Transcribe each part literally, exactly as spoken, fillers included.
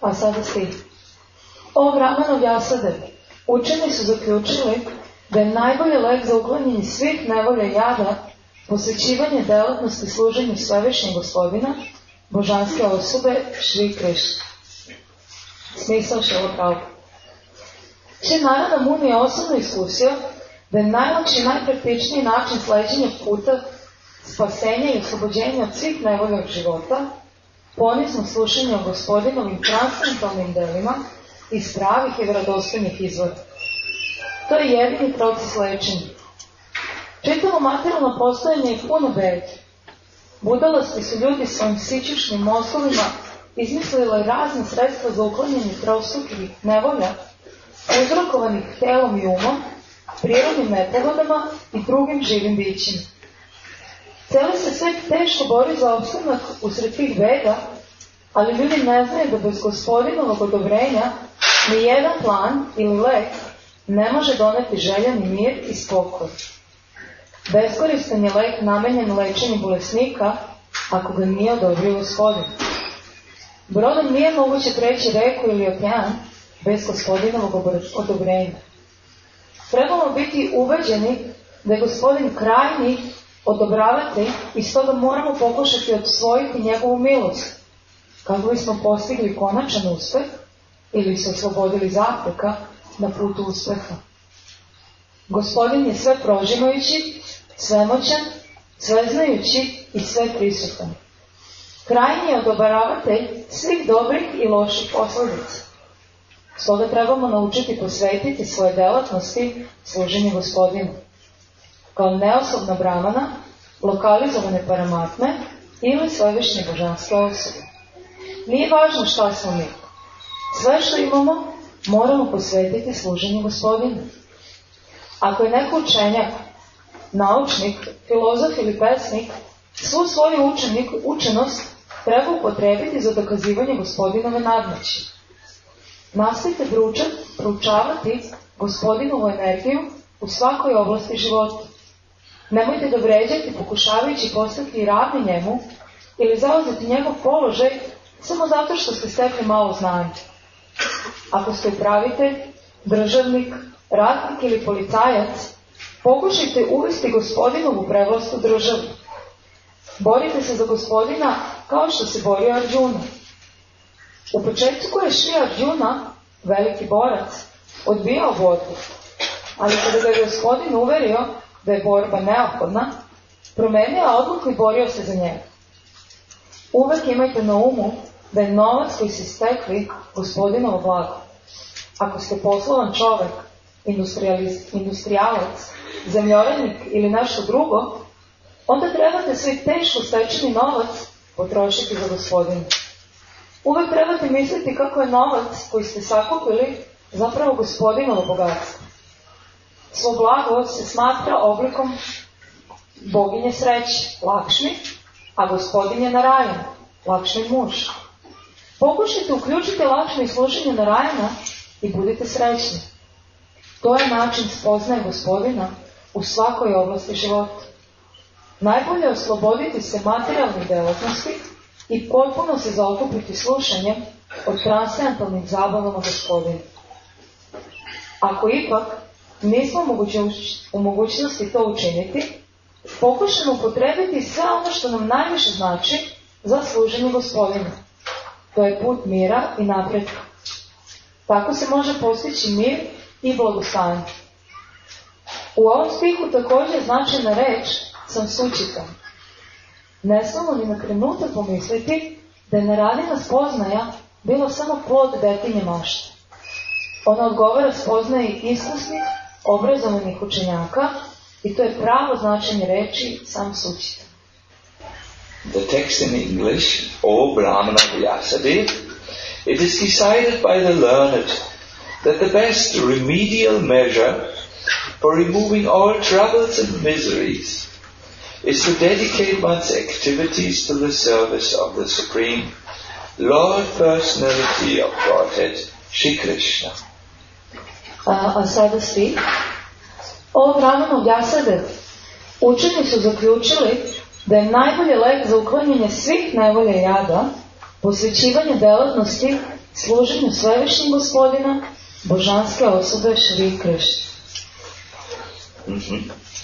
A sada stih. O Brahmanov jasade, učeni su zaključili da je najbolji lek za uklanjanje svih nevolja i jada posvećivanje delatnosti služenju svevišnjeg Gospodina, božanske osobe Šri Krišna. Smisao Šrila Prabhupada. Šri Narada Muni je osobno iskusio da je najlakši i najpraktičniji način sleđenja puta spasenja i oslobođenja od svih nevolja života ponizno slušanje o Gospodinovim transcendentalnim delima iz pravih i vjerodostojnih izvora. To je jedini proces lečenja. Čitavo materijalno postojanje je puno bede. Budalasti su ljudi svojim psihičnim mozgovima izmislili razne sredstva za uklanjanje trostrukih nevolja uzrokovanih telom i umom, prirodnim nepogodama i drugim živim bićima. Cijeli se svet teško bori za opstanak usred tih beda, ali ljudi ne znaju da bez Gospodinovog odobrenja ni jedan plan ili lek ne može doneti željeni mir i spokoj. Beskoristan je lek namenjen lečenju bolesnika ako ga nije odobrio Gospodin. Brodom nije moguće preći reku ili okean bez Gospodinovog odobrenja. Trebamo biti ubeđeni da je Gospodin krajnji odobravatelj i stoga moramo pokušati odsvojiti njegovu milost kako bismo postigli konačan uspeh ili se oslobodili zapreka na putu uspeha. Gospodin je sve prožimajući, svemoćan, sveznajući i sve prisutan. Krajnji je odobravatelj svih dobrih i loših posljedica. Stoga trebamo naučiti posvetiti svoje delatnosti služenju Gospodinu. Kao neosobna brahmana, lokalizovane paramatme ili svevišnje božanske osobe. Nije važno šta smo mi. Sve što imamo moramo posvetiti služenju Gospodinu. Ako je neko učenjak, naučnik, filozof ili pesnik, svu svoju učenik, učenost treba upotrebiti za dokazivanje Gospodinove nadmoći. Nastavite proučavati Gospodinovu energiju u svakoj oblasti života. Nemojte da vređati pokušavajući postati ravni njemu ili zauzeti njegov položaj samo zato što ste stekli malo znanja. Ako ste upravitelj, državnik, ratnik ili policajac, pokušajte uvesti Gospodinovu prevlast u državu. Borite se za Gospodina kao što se borio Arđuna. U početku je Šri Arđuna, veliki borac, odbijao borbu, ali kada ga je Gospodin uverio da je borba neophodna, promenio odluku i borio se za njega. Uvek imajte na umu da je novac koji ste stekli Gospodinovo blago. Ako ste poslovan čovek, industrijalac, zemljoradnik ili nešto drugo, onda trebate svoj teško stečeni novac potrošiti za Gospodina. Uvek trebate misliti kako je novac koji ste sakupili zapravo Gospodinovo bogatstvo. Svo blago se smatra oblikom boginje sreće, Lakšmi, a Gospodin je Narajan, Lakšmin muž. Pokušajte uključiti Lakšmi i služenje Narajana i budite srećni. To je način spoznaje Gospodina u svakoj oblasti života. Najbolje je osloboditi se materijalnih delatnosti i potpuno se zaokupiti slušanjem od transcendentalnih zabavama Gospodina. Ako ipak nismo u mogućnosti to učiniti, pokušamo upotrebiti sve ono što nam najviše znači za služenje Gospodina. To je put mira i napretka. Tako se može postići mir i blagostanje. U ovom stihu također značajna reč sam sučitan. Ne smemo ni na trenutak pomisliti da je Naradina spoznaja bila samo plod detinje mašte. Ona odgovara spoznaji iskusnih, obrazovanih učenjaka i to je pravo značenje reči sam sučitan. The text in English, O Brahmana Vyasadeva, it is decided by the learned that the best remedial measure for removing all troubles and miseries is to dedicate one's activities to the service of the Supreme Lord Personality of Godhead, Shri Krishna. A, a sada svi. O Brahmano Vyasadeva, učeni su zaključili da je najbolji lek za uklanjanje svih nevolja i jada posvećivanje delatnosti služenju svevišnjeg Gospodina, božanske osobe Šri Krishna. Mm-hmm.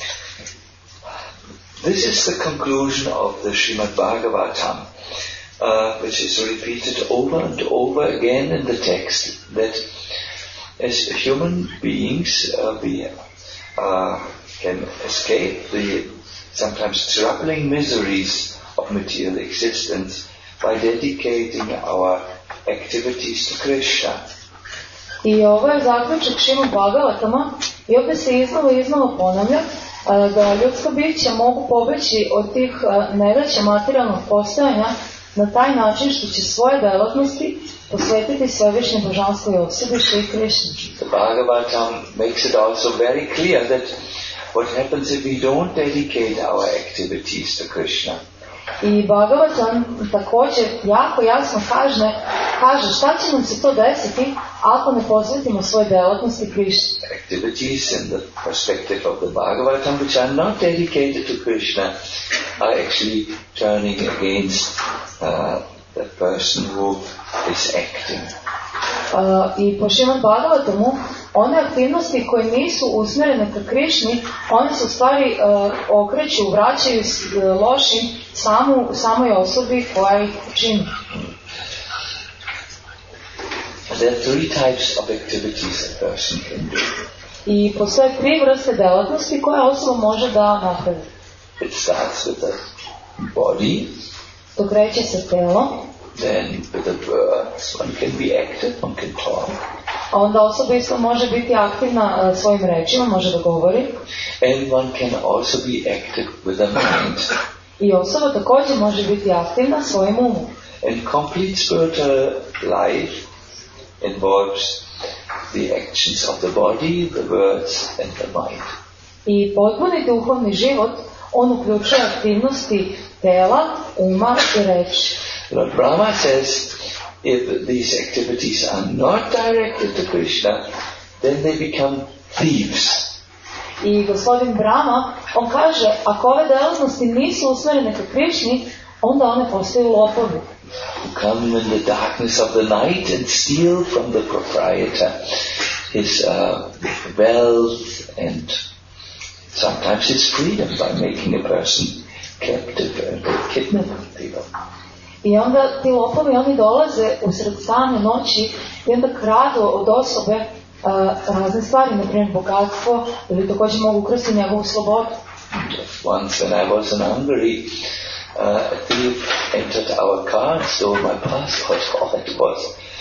This is the conclusion of the Srimad Bhagavatam, uh, which is repeated over and over again in the text, that as human beings uh, we uh, can escape the sometimes troubling miseries of material existence by dedicating our activities to Krishna. I ovo je zaključak Srimad Bhagavatama i ovdje se iznova i iznova ponavlja da ljudska bića mogu pobeći od tih nedaća materijalnog postojanja na taj način što će svoje delatnosti posvetiti svevišnje božanskoj osobi Šri Krishna. The Bhagavatam makes it also very clear that what happens if we don't dedicate our activities to Krishna. I Bhagavatam također jako jasno kaže, kaže šta će nam se to desiti ako ne posvetimo svoje delatnosti Krishna. Activities in the perspective of the Bhagavatam which are not dedicated to Krishna are actually turning against uh, the person who is acting. Uh, I po Srimad Bhagavatamu one aktivnosti koje nisu usmjerene ka Krišni, one se u stvari uh, okreću, vraćaju uh, lošim samu, samoj osobi koja ih čini. There are three types of activities a person can do. I postoje tri vrste delatnosti koje osoba može da napravi. It starts with the body. To kreće sa telom. Then with the words, one can be active, one can talk. A onda osoba isto može biti aktivna uh, svojim rečima, može da govori. And one can also be active with the mind. I osoba također može biti aktivna svojim umom. And complete spiritual life involves the actions of the body, the words and the mind. I potpuni duhovni život, on uključuje aktivnosti tela, uma i reči. Lord Brahma says, if these activities are not directed to Krishna, then they become thieves. I gospodin Brahma, on kaže, ako ove delatnosti nisu usmjerene ka Krišni, onda one postaju lopovi. Who come in the darkness of the night and steal from the proprietor his uh, wealth and sometimes his freedom by making a person captive and kidnapping people. I onda ti lopovi, oni dolaze usred same noći i onda kradu od osobe uh, razne stvari, na primjer bogatstvo, ili također mogu ukrasti njegovu slobodu. Once when I was in Hungary, uh, a thief entered our car and stole my passport. Oh, it was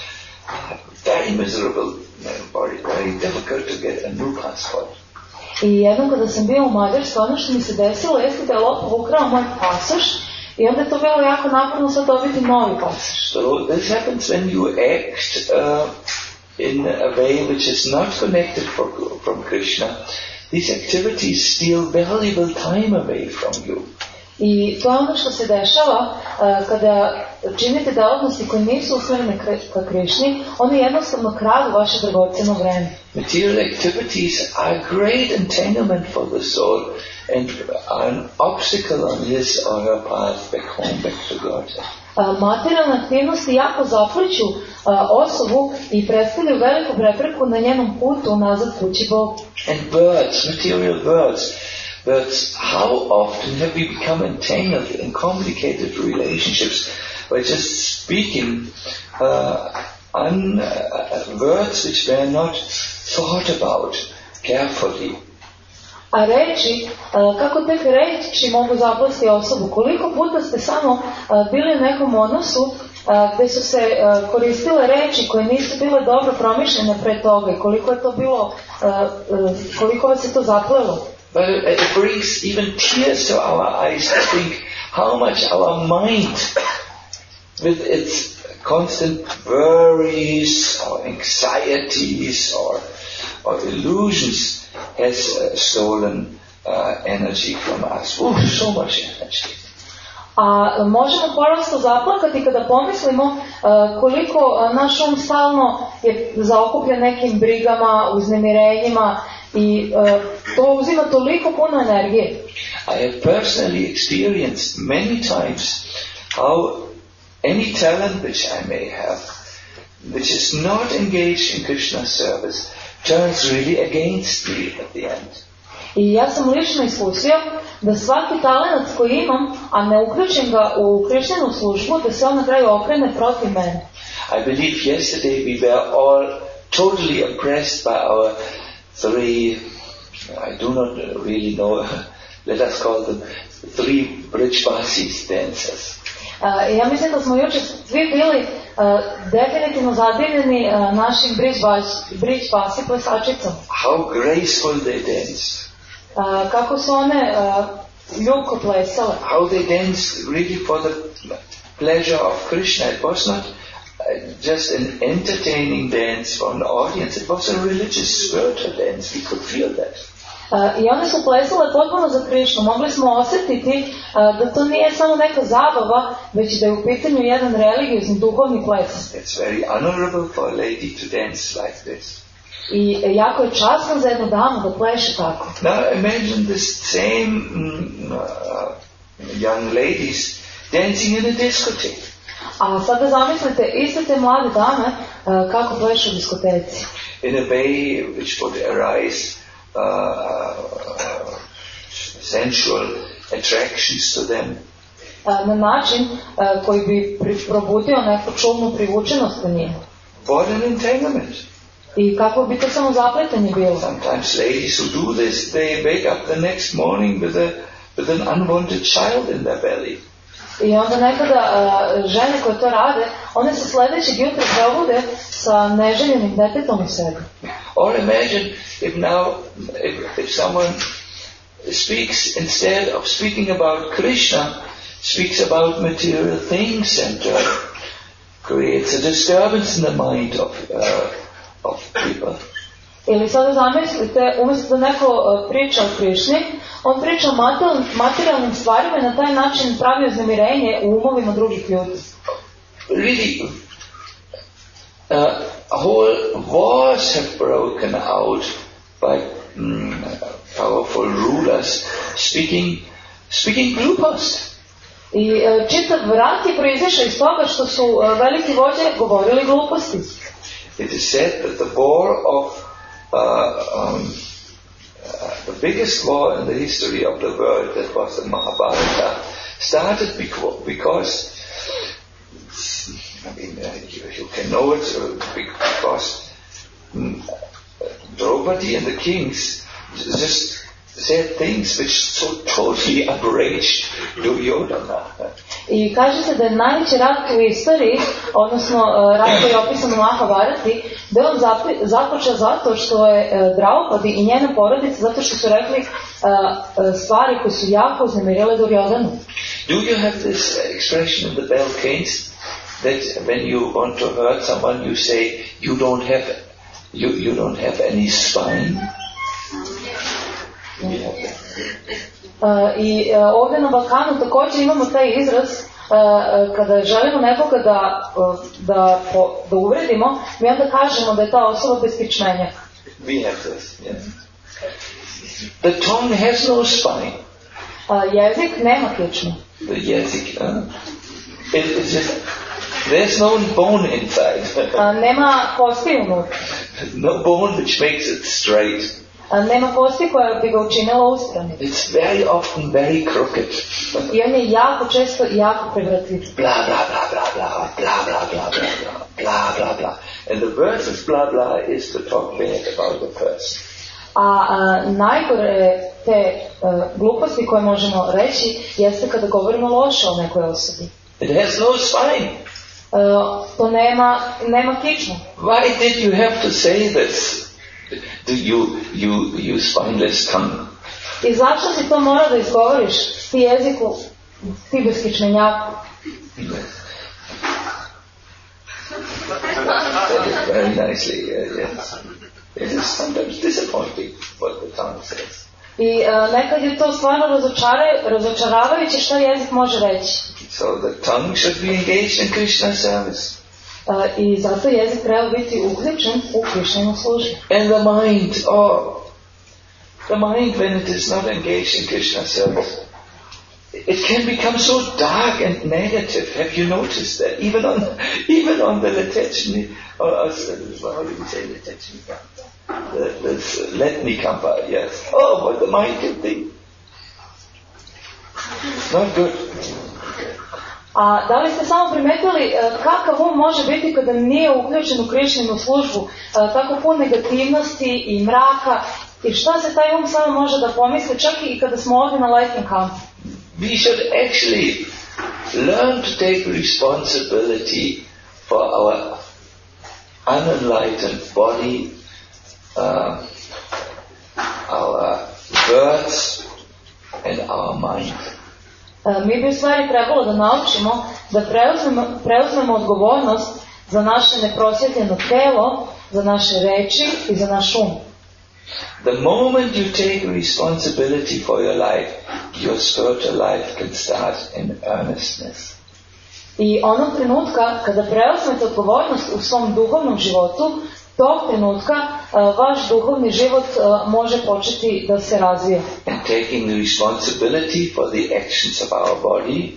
very miserable, very, very difficult to get a new passport. I jednom kada sam bio u Mađarskoj, ono što mi se desilo jeste da je lopov ukrao moj pasoš i onda je to bilo jako naporno sad dobiti novi pasoš. So this happens when you act uh, in a way which is not connected for, from Krishna. These activities steal valuable time away from you. I to je ono što se dešava uh, kada činite delatnosti koje nisu usmjerene ka Krišni, one jednostavno kradu vaše dragoceno vreme. Material activities are a great entanglement for the soul and are an obstacle on his or her path back home, back to God. Uh, materijalne aktivnosti jako zapliću uh, osobu i predstavljaju veliku prepreku na njenom putu nazad kući Bogu. And words, material words. But how often have we become entangled in complicated relationships by just speaking uh, un, uh, words which were not thought about carefully? A reči, uh, kako tek reči mogu zaplesti osobu? Koliko puta ste samo uh, bili u nekom odnosu uh, gdje su se uh, koristile reči koje nisu bile dobro promišljene pre toga i koliko je to bilo, uh, uh, koliko vas je to zaplelo? But it brings even tears to our eyes to think how much our mind, with its constant worries or anxieties or, or illusions, has uh, stolen uh, energy from us. Ooh, so much energy. A možemo prosto zaplakati kada pomislimo uh, koliko uh, naš um stalno je zaokupljen nekim brigama, uznemirenjima i uh, to uzima toliko puno energije. I have personally experienced many times how any talent which I may have which is not engaged in Krishna's service turns really against me at the end. I ja sam lično iskusio da svaki talent koji imam, a ne uključim ga u Krišninu službu, da se on na kraju okrene protiv mene. I believe yesterday we were all totally impressed by our three, I do not really know, let us call them three Brijbasis dancers. Uh, ja mislim da smo jučer svi bili uh, definitivno zadivljeni uh, našim Brijbasi plesačicom. How graceful they dance. Uh, kako su one uh, ljubko plesale. How they danced really for the pleasure of Krishna. It was not just an entertaining dance for an audience. It was a religious, spiritual dance. We could feel that. Uh, I one su plesale potpuno za Krišnu. Mogli smo osjetiti uh, da to nije samo neka zabava, već da je u pitanju jedan religiozni, duhovni ples. It's very honorable for a lady to dance like this. I jako je časno za jednu damu da pleše tako. Now imagine this same mm, uh, young ladies dancing in a discotheque. A sada zamislite iste te mlade dame uh, kako plešu u diskoteci. In a way which would arise uh, uh, sensual attractions to them. Uh, na način uh, koji bi pri, probudio neku čulnu privučenost u njih. What an entanglement. I kako bi to samo zapletanje bilo. Sometimes ladies who do this, they wake up the next morning with a with an unwanted child in their belly. I onda nekada uh, žene koje to rade, one se sljedećeg jutra probude sa neželjenim detetom u sebi. Or imagine if now, if, if someone speaks, instead of speaking about Krishna, speaks about material things and uh, creates a disturbance in the mind of uh, of people. Ili sada zamislite, umjesto da neko uh, priča o Krišni, on priča o materijalnim, materijalnim stvarima i na taj način pravi uznemirenje u umovima drugih ljudi. Really, uh, whole wars have broken out by mm, powerful rulers speaking speaking glupost. I uh, čitav rat je proizašao iz toga što su uh, veliki vođe govorili gluposti. It is said that the war of uh, um, uh, the biggest war in the history of the world, that was the Mahabharata, started because, because I mean, uh, you, you can know it uh, because um, Draupadi and the kings just said things which so totally outraged Duryodhana. I kaže se da je najveći rat u istoriji, odnosno uh, rat koji je opisan u Mahabharati, da je on zapi, započeo zato što je uh, Draupadi i njena porodica, zato što su rekli uh, uh, stvari koje su jako uznemirile Duryodhanu. Do you have this expression in the Balkans that when you want to hurt someone, you say you don't have you you don't have any spine? Yeah. Uh, I uh, ovdje na Balkanu također imamo taj izraz uh, kada želimo nekoga da, uh, da, po, da uvredimo, mi onda kažemo da je ta osoba bez kičmenjaka. We have this, yes. The tongue has no spine. Uh, jezik nema kičmu. The jezik, uh, it, it's just, there's no bone inside. uh, nema kosti unutra. No bone which makes it straight. Uh, nema kosti koja bi ga učinila uspravnim. It's very often very crooked. I on je jako često i jako prevratljiv. Blah, blah, blah, blah, blah, blah, blah, blah, blah, blah, blah, blah. And the worst of blah, blah is to talk bad about the person. A, a najgore te uh, gluposti koje možemo reći jeste kada govorimo loše o nekoj osobi. It has no spine. Uh, to nema, nema kičmu. Why did you have to say this? Do you, you, you spineless tongue? I zašto si to mora da izgovoriš, ti jeziku, ti beskičmenjaku? That is very nicely, uh, yes. It is sometimes disappointing what the tongue says. I uh, nekad je to stvarno razočaravajuće što jezik može reći. So the tongue should be engaged in Krishna service. Uh, I zato jezik treba biti uključen u Krišninu službu. And the mind, oh, the mind when it is not engaged in Krishna service, it can become so dark and negative. Have you noticed that? Even on, even on the Letechny, or uh, how do you say Letechny? The, the Letni Kampa, yes. Oh, what the mind can think. Not good. A da li ste samo primetili kakav um može biti kada nije uključen u Krišninu službu, tako pun negativnosti i mraka, i šta se taj um samo može da pomisli čak i kada smo ovdje na letnjem kampu? We should actually learn to take responsibility for our unenlightened body, uh, our words and our mind. Mi bi u stvari trebalo da naučimo da preuzmemo, preuzmemo odgovornost za naše neprosvjetljeno telo, za naše reči i za naš um. The moment you take responsibility for your life, your spiritual life can start in earnestness. I onog trenutka kada preuzmete odgovornost u svom duhovnom životu, tog trenutka uh, vaš duhovni život uh, može početi da se razvija. And taking the responsibility for the actions of our body,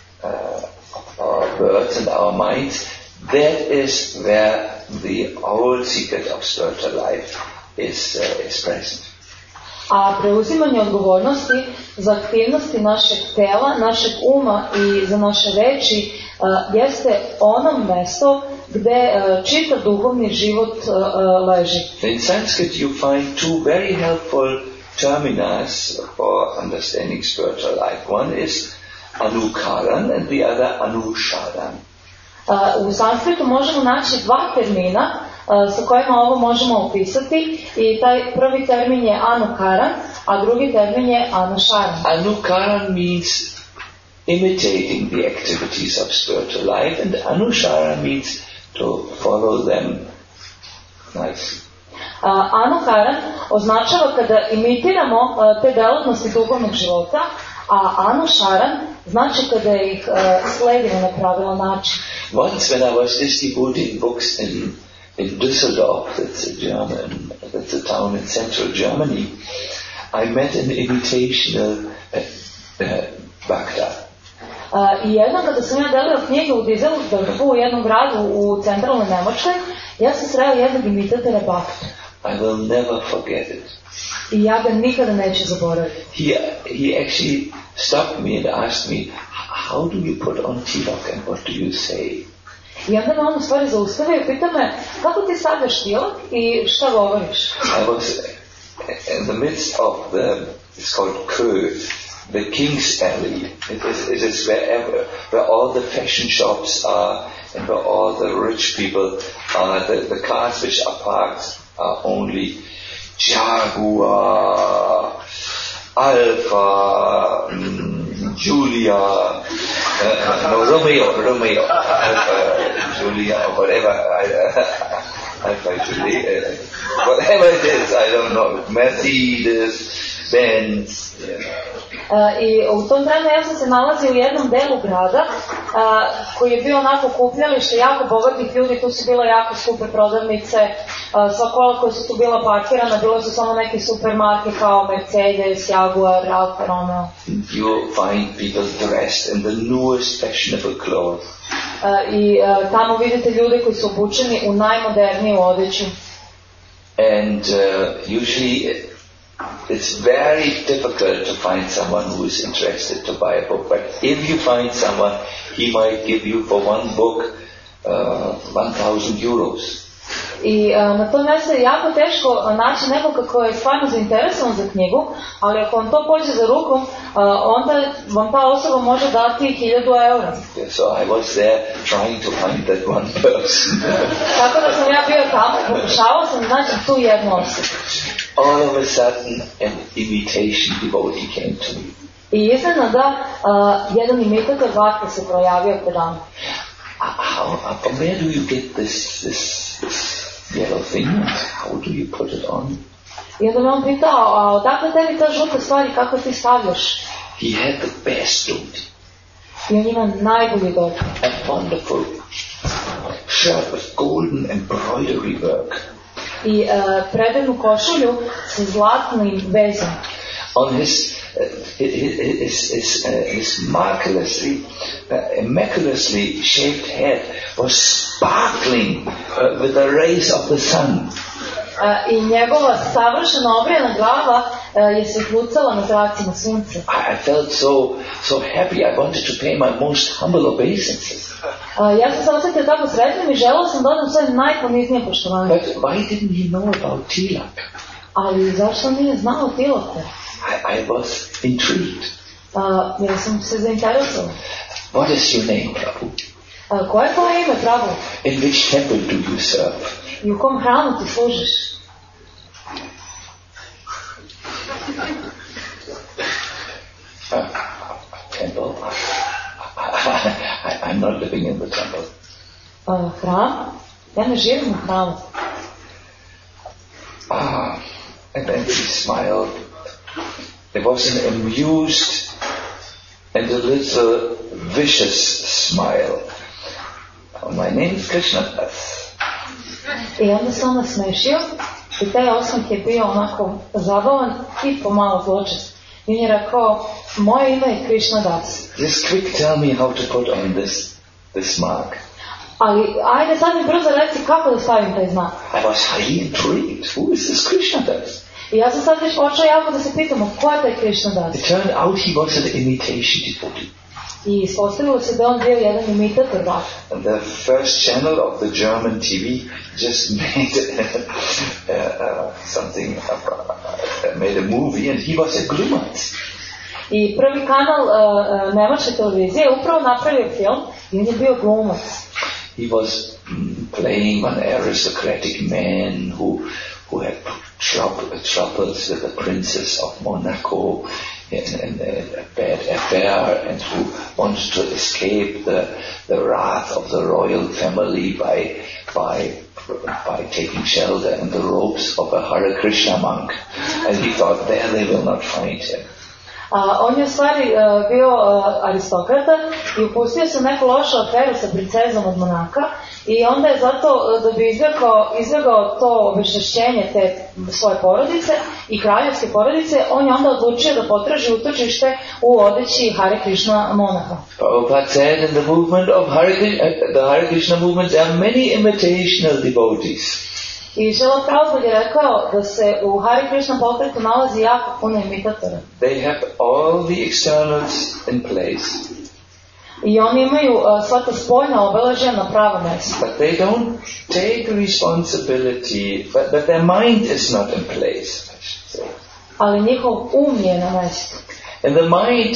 uh, our words and our minds, that is where the whole secret of spiritual life is, uh, is present. A preuzimanje odgovornosti za aktivnosti našeg tela, našeg uma i za naše reči uh, jeste ono mesto gde uh, čitav duhovni život uh, uh, leži. In Sanskrit you find two very helpful terminas for understanding spiritual life. One is anukaran and the other anusharan. Uh, u sanskritu možemo naći dva termina uh, sa kojima ovo možemo opisati, i taj prvi termin je anukaran, a drugi termin je anusharan. Anukaran means imitating the activities of spiritual life, and anusharan means to follow them nicely. Uh, anukaran označava kada imitiramo uh, te delatnosti duhovnog života, a anusharan znači kada ih uh, sledimo na pravilan način. Once when I was distributing books in in Düsseldorf, that's a German, that's a town in central Germany, I met an invitational uh, uh, Bhakta. Uh, I jednom kada sam ja delio knjige u Düsseldorfu, u jednom gradu u centralnoj Nemačkoj, ja sam sreo jednog imitatora Bhakta. I will never forget it. I ja ga nikada neću zaboraviti. He, he actually stopped me and asked me, how do you put on tilak and what do you say? I onda me on u stvari zaustavio i pita me, kako ti stavljaš tilak i šta govoriš? I was in the midst of the, it's called Kö, the King's Alley. It is, it is wherever, where all the fashion shops are and where all the rich people are. The, the cars which are parked are only Jaguar, Alfa, um, Julia, uh, no, Romeo, Romeo, Alfa, Julia, or whatever, I, uh, Alfa, Julia, uh, whatever it is, I don't know, Mercedes, Benz, yeah. Uh, I u tom trenu ja sam se nalazio u jednom delu grada uh, koji je bio onako kupljalište jako bogatih ljudi, tu su bile jako skupe prodavnice, uh, sva kola koja su tu bila parkirana, bilo su samo neke supermarke kao Mercedes, Jaguar, Alfa Romeo. You find people dressed in the newest fashionable clothes. Uh, I uh, tamo vidite ljude koji su obučeni u najmoderniju odeću. And uh, usually it's very difficult to find someone who is interested to buy a book. But if you find someone, he might give you for one book uh, one thousand euros. I uh, na tom mjestu je jako teško naći nekoga ko je stvarno zainteresovan za knjigu, ali ako vam to pođe za rukom, uh, onda vam ta osoba može dati hiljadu eura. Yeah, so I was there trying to find that one person. Tako da sam ja bio tamo, pokušavao sam da naći tu jednu osobu. All of a sudden, an imitation devotee came to me. I iznenada uh, jedan imitator Bhakta se projavio pred nama. How, how, where do you get this, this, this yellow thing? How do you put it on? I onda me on pitao, a odakle tebi ta žuta stvari, kako ti stavljaš? He had the best suit. I on ima najbolji dobar. A wonderful shirt with golden embroidery work. I uh, predivnu košulju sa zlatnim vezom. on his uh, his his, his, uh, his marvelously, uh, immaculatively shaped head was sparkling uh, with the rays of the sun. Uh, I njegova savršeno obrijana glava uh, je svjetlucala na zracima sunca. I felt so so happy. I wanted to pay my most humble obeisances. Uh, ja sam se osjetio tako sretnim i želao sam da odam svoje najponiznije poštovanje. But why didn't he know about Tilak? Ali zašto nije znao Tilaku? I, I was intrigued. Uh, ja sam se zainteresovao. What is your name, Prabhu? Uh, koje je tvoje ime, Prabhu? In which temple do you serve? I u kom hramu ti služiš? Uh, temple? I, I'm not living in the temple. Uh, hram? Ja ne živim u hramu. Ah, and then she smiled. There was an amused and a little vicious smile. Oh, my name is Krishnadas. I onda se ona smešio i taj osmeh je bio onako zabavan i pomalo zločest. I on je rekao, moje ime je Krishnadas. Just quick tell me how to put on this, this mark. Ali, ajde sad mi brzo reci kako da stavim taj znak. I was highly intrigued. Who is this Krishnadas? I ja sam sad već počeo jako da se pitamo, ko je taj Krishnadas? It turned out he was an imitation devotee. I ispostavilo se da on bio jedan imitator Bhakta. And the first channel of the German T V just made uh, uh, something, uh, made a movie, and he was a glumat. I prvi kanal uh, uh, nemačke televizije je upravo napravio film i on je bio glumac. He was mm, playing an aristocratic man who who had trouble, troubles with the princess of Monaco and, and a bad affair, and who wanted to escape the the wrath of the royal family by by by taking shelter in the robes of a Hare Krishna monk. And he thought, there they will not find him. A, on je u stvari uh, bio uh, aristokrata i upustio se neku lošu aferu sa princezom od Monaka i onda je zato uh, da bi izbjegao, izbjegao to obešćenje te svoje porodice i kraljevske porodice, on je onda odlučio da potraži utočište u odeći Hare Krishna monaha. Prabhupada said in the movement of Hare, the Hare Krishna movement there are many imitational devotees. I Srila Prabhupada je rekao da se u Hare Krishna pokretu nalazi jako puno imitatora. They have all the externals in place. I oni imaju uh, sva ta spoljna obeležja na pravo mjesto. But they don't take responsibility, but, but their mind is not in place, I should say. Ali njihov um je na mjestu. And the mind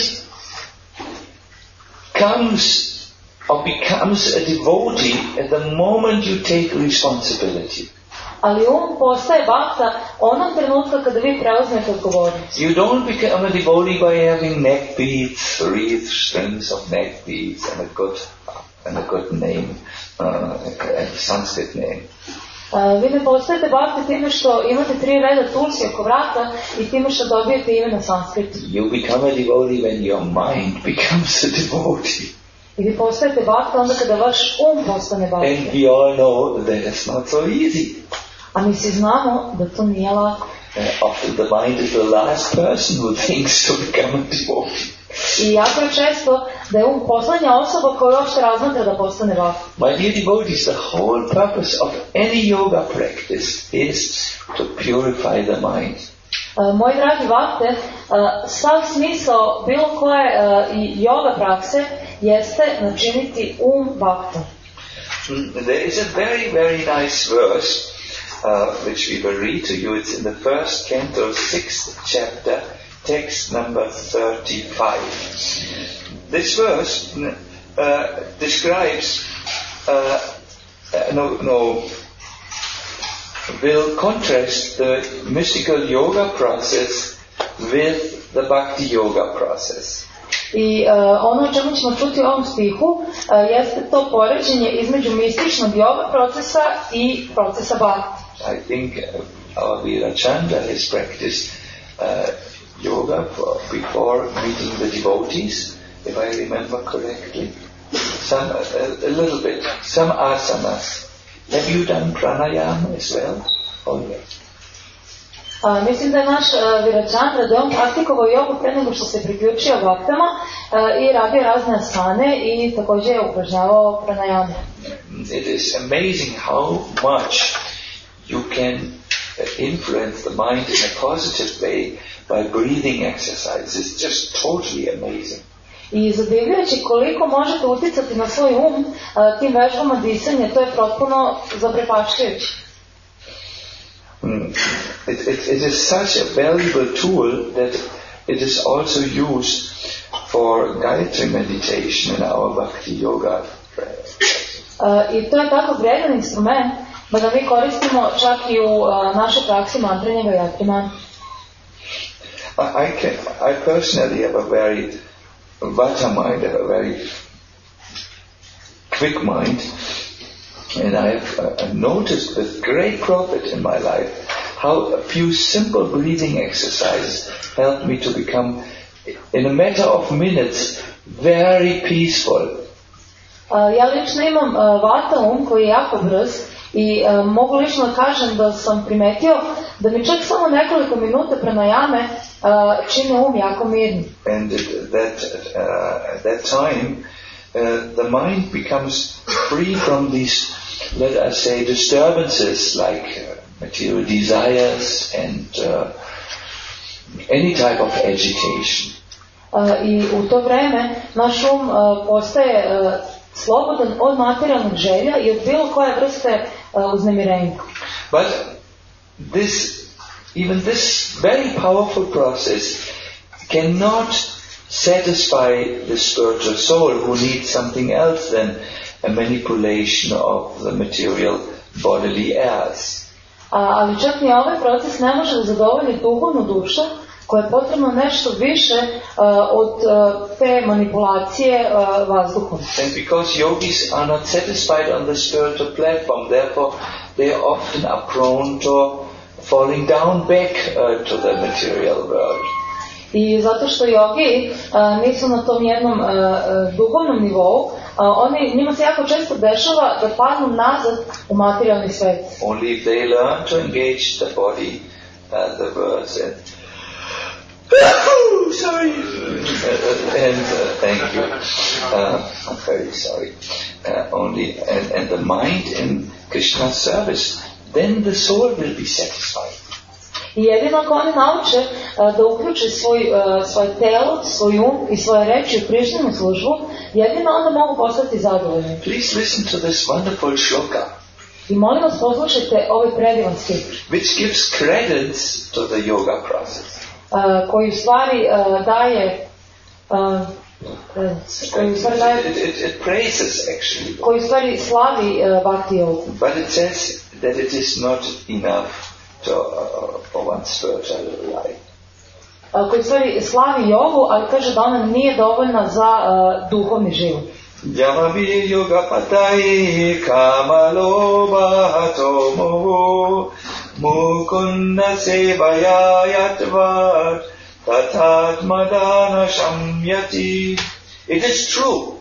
comes or becomes a devotee at the moment you take responsibility. Ali um postaje bhakta onog trenutka kada vi preuzmete odgovornost. You don't become a devotee by having neck beads, wreath strings of neck beads, and a good and a good name, uh, a Sanskrit name. Uh, vi ne postajete bhakta time što imate tri reda tulsi oko vrata i time što dobijete ime na sanskritu. You become a devotee when your mind becomes a devotee. I vi postajete bhakta onda kada vaš um postane bhakta. And we all know that it's not so easy. A mi svi znamo da to nije lako. Uh, often the mind is the last person who thinks to become a devotee. I jako je često da je um poslednja osoba koja uopšte razmatra da postane bhakta. My dear devotees, the whole purpose of any yoga practice is to purify the mind. Uh, moji dragi bhakte, uh, sav smisao bilo koje uh, yoga prakse jeste načiniti um bhaktom. Mm, there is a very, very nice verse uh, which we will read to you. It's in the first canto, sixth chapter, text number thirty-five. This verse uh, describes, uh, uh, no, no, will contrast the mystical yoga process with the bhakti yoga process. I uh, ono o čemu ćemo čuti u ovom stihu uh, jeste to poređenje između mističnog yoga procesa i procesa bhakti. I think uh, our Virachanda has practiced uh, yoga for, before meeting the devotees, if I remember correctly. Some, a, a little bit, some asanas. Have you done pranayama as well? Oh yes. Uh, mislim da je naš uh, Virachandra, da je on praktikovao jogu pre nego što se priključio bhaktama uh, i radio razne asane i također je upražnjavao pranayama. It is amazing how much you can influence the mind in a positive way by breathing exercise. It's just totally amazing. I zadivljujući koliko možete uticati na svoj um uh, tim vežbama disanja, to je potpuno zaprepašćujuće. Mm. It, it, it is such a valuable tool that it is also used for Gayatri meditation in our Bhakti Yoga prayers. Uh, I to je tako vrijedan instrument da ga mi koristimo čak i u uh, našoj praksi mantranja Gayatri mantra. I, I, can, I personally have a very Vata mind, I have a very quick mind, and I have uh, noticed with great profit in my life how a few simple breathing exercises helped me to become, in a matter of minutes, very peaceful. Uh, ja lično imam uh, vata um koji je jako brz i uh, mogu lično da kažem da sam primetio da mi čak samo nekoliko minuta pranayame uh, čine um jako mirni. And at that, uh, at that time, uh, the mind becomes free from these, let us say, disturbances like uh, material desires and uh, any type of agitation. Uh, I u to vreme naš um uh, postaje uh, slobodan od materijalnih želja i od bilo koje vrste uh, uznemirenja. But this, even this very powerful process cannot satisfy the spiritual soul who needs something else than a manipulation of the material bodily airs. Uh, ali čak ni ovaj proces ne može da zadovolji duhovnu dušu koja je potrebno nešto više uh, od uh, te manipulacije uh, vazduhom. And because yogis are not satisfied on the spiritual platform, therefore they often are prone to falling down back uh, to the material world. I zato što jogi uh, nisu na tom jednom uh, uh, duhovnom nivou, uh, oni, njima se jako često dešava da padnu nazad u materijalni svet. Only if they learn to engage the body, uh, the words, and sorry, uh, and uh, thank you. Uh, I'm very sorry. Uh, only and, and the mind in Krishna's service, then the soul will be satisfied. I jedino ako oni nauče uh, da uključe svoj, uh, svoje telo, svoj um i svoje reči u Krišninu službu, jedino onda mogu postati zadovoljni. Please listen to this wonderful shloka. I molim vas poslušajte ovaj predivan stih. Which gives credence to the yoga process. Uh, koji u stvari uh, daje uh, koji u stvari daje it, it, it praises actually. Koji u stvari slavi uh, bhakti yogu. But it says that it is not enough to, uh, for one's spiritual life. Uh, koji u stvari slavi jogu, ali kaže da ona nije dovoljna za uh, duhovni život. Yamavi yoga patai kamalobahato moho Mukunda sevaya yatvat tatat madana shamyati. It is true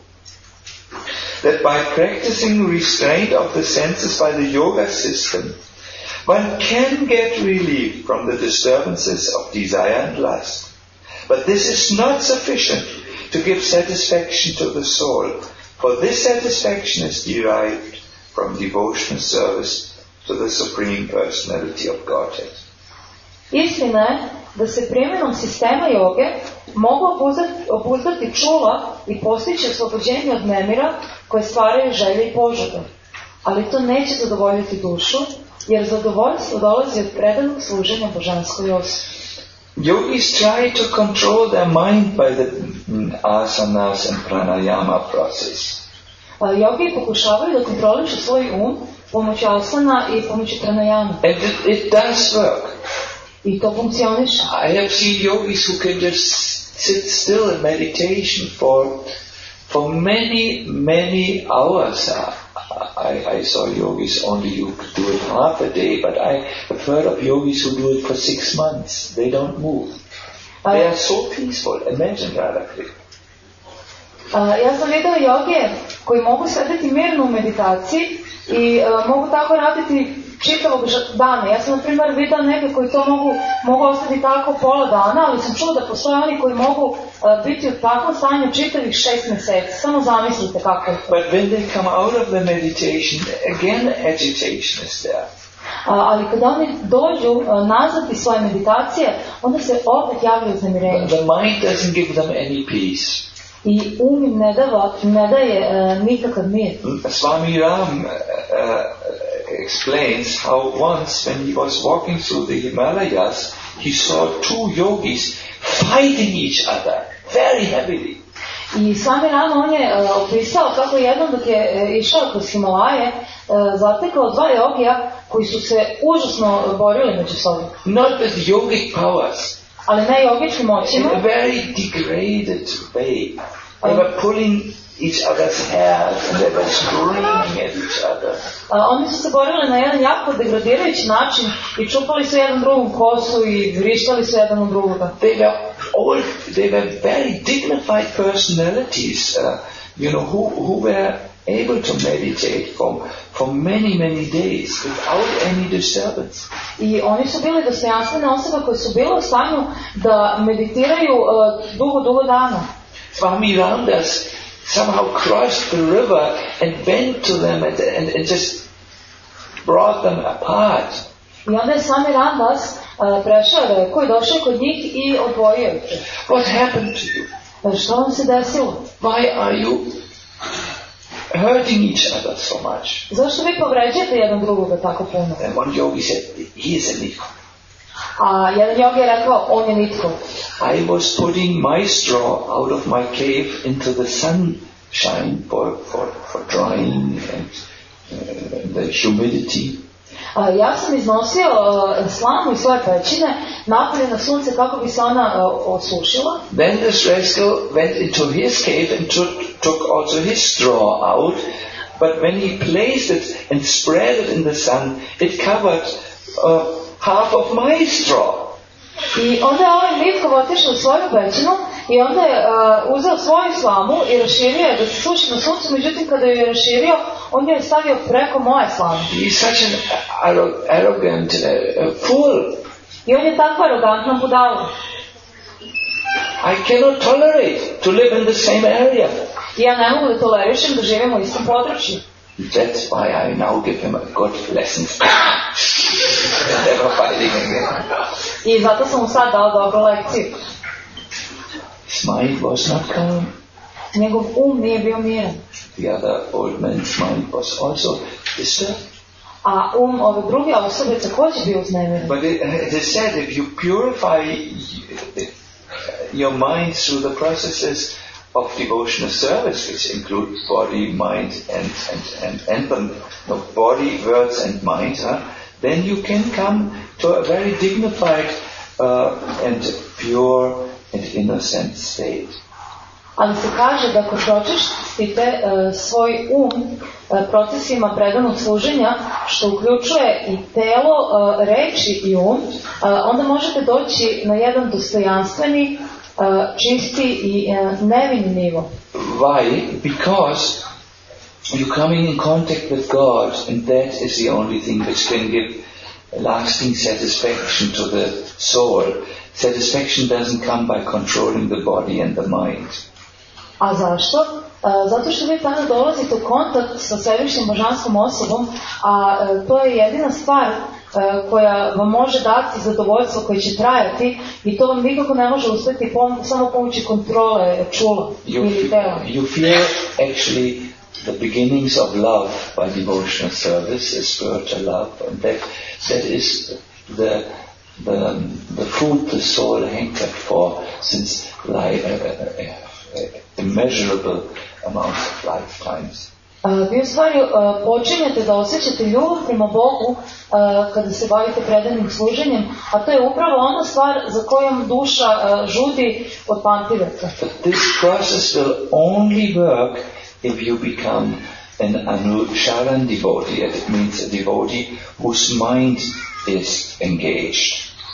that by practicing restraint of the senses by the yoga system, one can get relief from the disturbances of desire and lust. But this is not sufficient to give satisfaction to the soul, for this satisfaction is derived from devotional service to the Supreme Personality of Godhead. Istina je da se primjenom sistema joge mogu obuzdati, obuzdati čula i postići oslobođenje od nemira koje stvaraju želje i požude. Ali to neće zadovoljiti dušu, jer zadovoljstvo dolazi od predanog služenja božanskoj osobi. Yogis try to control their mind by the asanas and pranayama process. Jogi pokušavaju da kontrolišu svoj um pomoću asana i pomoću pranayama. And it, it does work. I to funkcioniše. I have seen yogis who can just sit still in meditation for for many, many hours. I, I saw yogis only who could do it half a day, but I have heard of yogis who do it for six months. They don't move. They are so peaceful. Imagine Radha. Uh, ja sam vidio joge koji mogu sedeti mirno u meditaciji i uh, mogu tako raditi čitavog dana. Ja sam, na primjer, videla neke koji to mogu, mogu ostati tako pola dana, ali sam čula da postoje oni koji mogu uh, biti u takvom stanju čitavih šest mjeseci. Samo zamislite kako je to. But when they come out of the meditation, again agitation is there. Uh, ali kada oni dođu uh, nazad iz svoje meditacije, onda se opet javlja uznemirenje. The mind doesn't give them any peace. I um im ne, dava, ne daje uh, nikakav mir. Swami Ram uh, explains how once when he was walking through the Himalayas, he saw two yogis fighting each other very heavily. I Swami Ram on je uh, opisao kako jednom dok je uh, išao kroz Himalaje uh, zatekao dva jogija koji su se užasno borili među sobom. Not with yogic powers. Ali ne jogičkim moćima. In a very degraded way. They were pulling each other's hair and they were screaming at each other. Uh, oni su se borili na jedan jako degradirajući način i čupali su jedan drugom kosu i vrištali su jedan u drugoga. They were all, they were very dignified personalities, uh, you know, who, who were able to meditate for, for many, many days without any disturbance. I oni su bili dostojanstvene osobe koje su bile u stanju da meditiraju uh, dugo, dugo dana. Swami Ramdas somehow crossed the river and went to them and, and, and just brought them apart. I onda je Swami Ramdas uh, prešao reku i došao kod njih i odvojio ih. What happened to you? Uh, što vam se desilo? Why are you hurting each other so much? Zašto vi povređujete jedan drugoga tako puno? And one yogi said, he is a nitko. A jedan yogi je rekao, on je nitko. I was putting my straw out of my cave into the sunshine for, for, for drying and uh, the humidity. A, ja sam iznosio uh, slamu iz svoje pećine napolje na sunce kako bi se ona uh, osušila. Then this rascal went into his cave and took, took also his straw out. But when he placed it and spread it in the sun, it covered uh, half of my straw. I onda je ovaj Nitkov otišao u svoju pećinu i onda je uh, uzeo svoju slamu i raširio je da se suši na suncu, međutim kada ju je raširio, on je stavio preko moje slame. He is such an arrogant uh, fool. I on je tako arogantna budala. I cannot tolerate to live in the same area. I ja ne mogu da tolerišem da živimo u istom području. That's why I now give him a good lesson. Never fighting again. I zato sam mu sad dao dobru lekciju. His mind was not calm. Njegov um nije bio miran. The other old man's mind was also disturbed. A um ove druge osobe također bio uznemiren. But it, it is said, if you purify your mind through the processes of devotional service, which include body, mind, and and and and the no, body, words, and mind, huh? Then you can come to a very dignified uh, and pure and innocent state. Ali se kaže da ako pročistite uh, svoj um uh, procesima predanog služenja, što uključuje i telo, uh, reči i um, uh, onda možete doći na jedan dostojanstveni, uh, čisti i uh, nevini nivo. Why? Because you're coming in contact with God, and that is the only thing which can give lasting satisfaction to the soul. Satisfaction doesn't come by controlling the body and the mind. A zašto? Uh, zato što vi tada dolazite u kontakt sa svevišnjom božanskom osobom, a uh, to je jedina stvar uh, koja vam može dati zadovoljstvo koje će trajati i to vam nikako ne može uspjeti pom- samo pomoći kontrole čula ili tela. You feel actually the beginnings of love by devotional service, is spiritual love, and that that is the the the food the soul hankered for since like uh, uh, uh, immeasurable amounts of lifetimes. Uh, vi u stvari uh, počinjete da osjećate ljubav prema Bogu uh, kada se bavite predanim služenjem, a to je upravo ona stvar za kojom duša uh, žudi od pamtiveka. This process will only work if you become an Anucharan devotee. It means a devotee whose mind is engaged.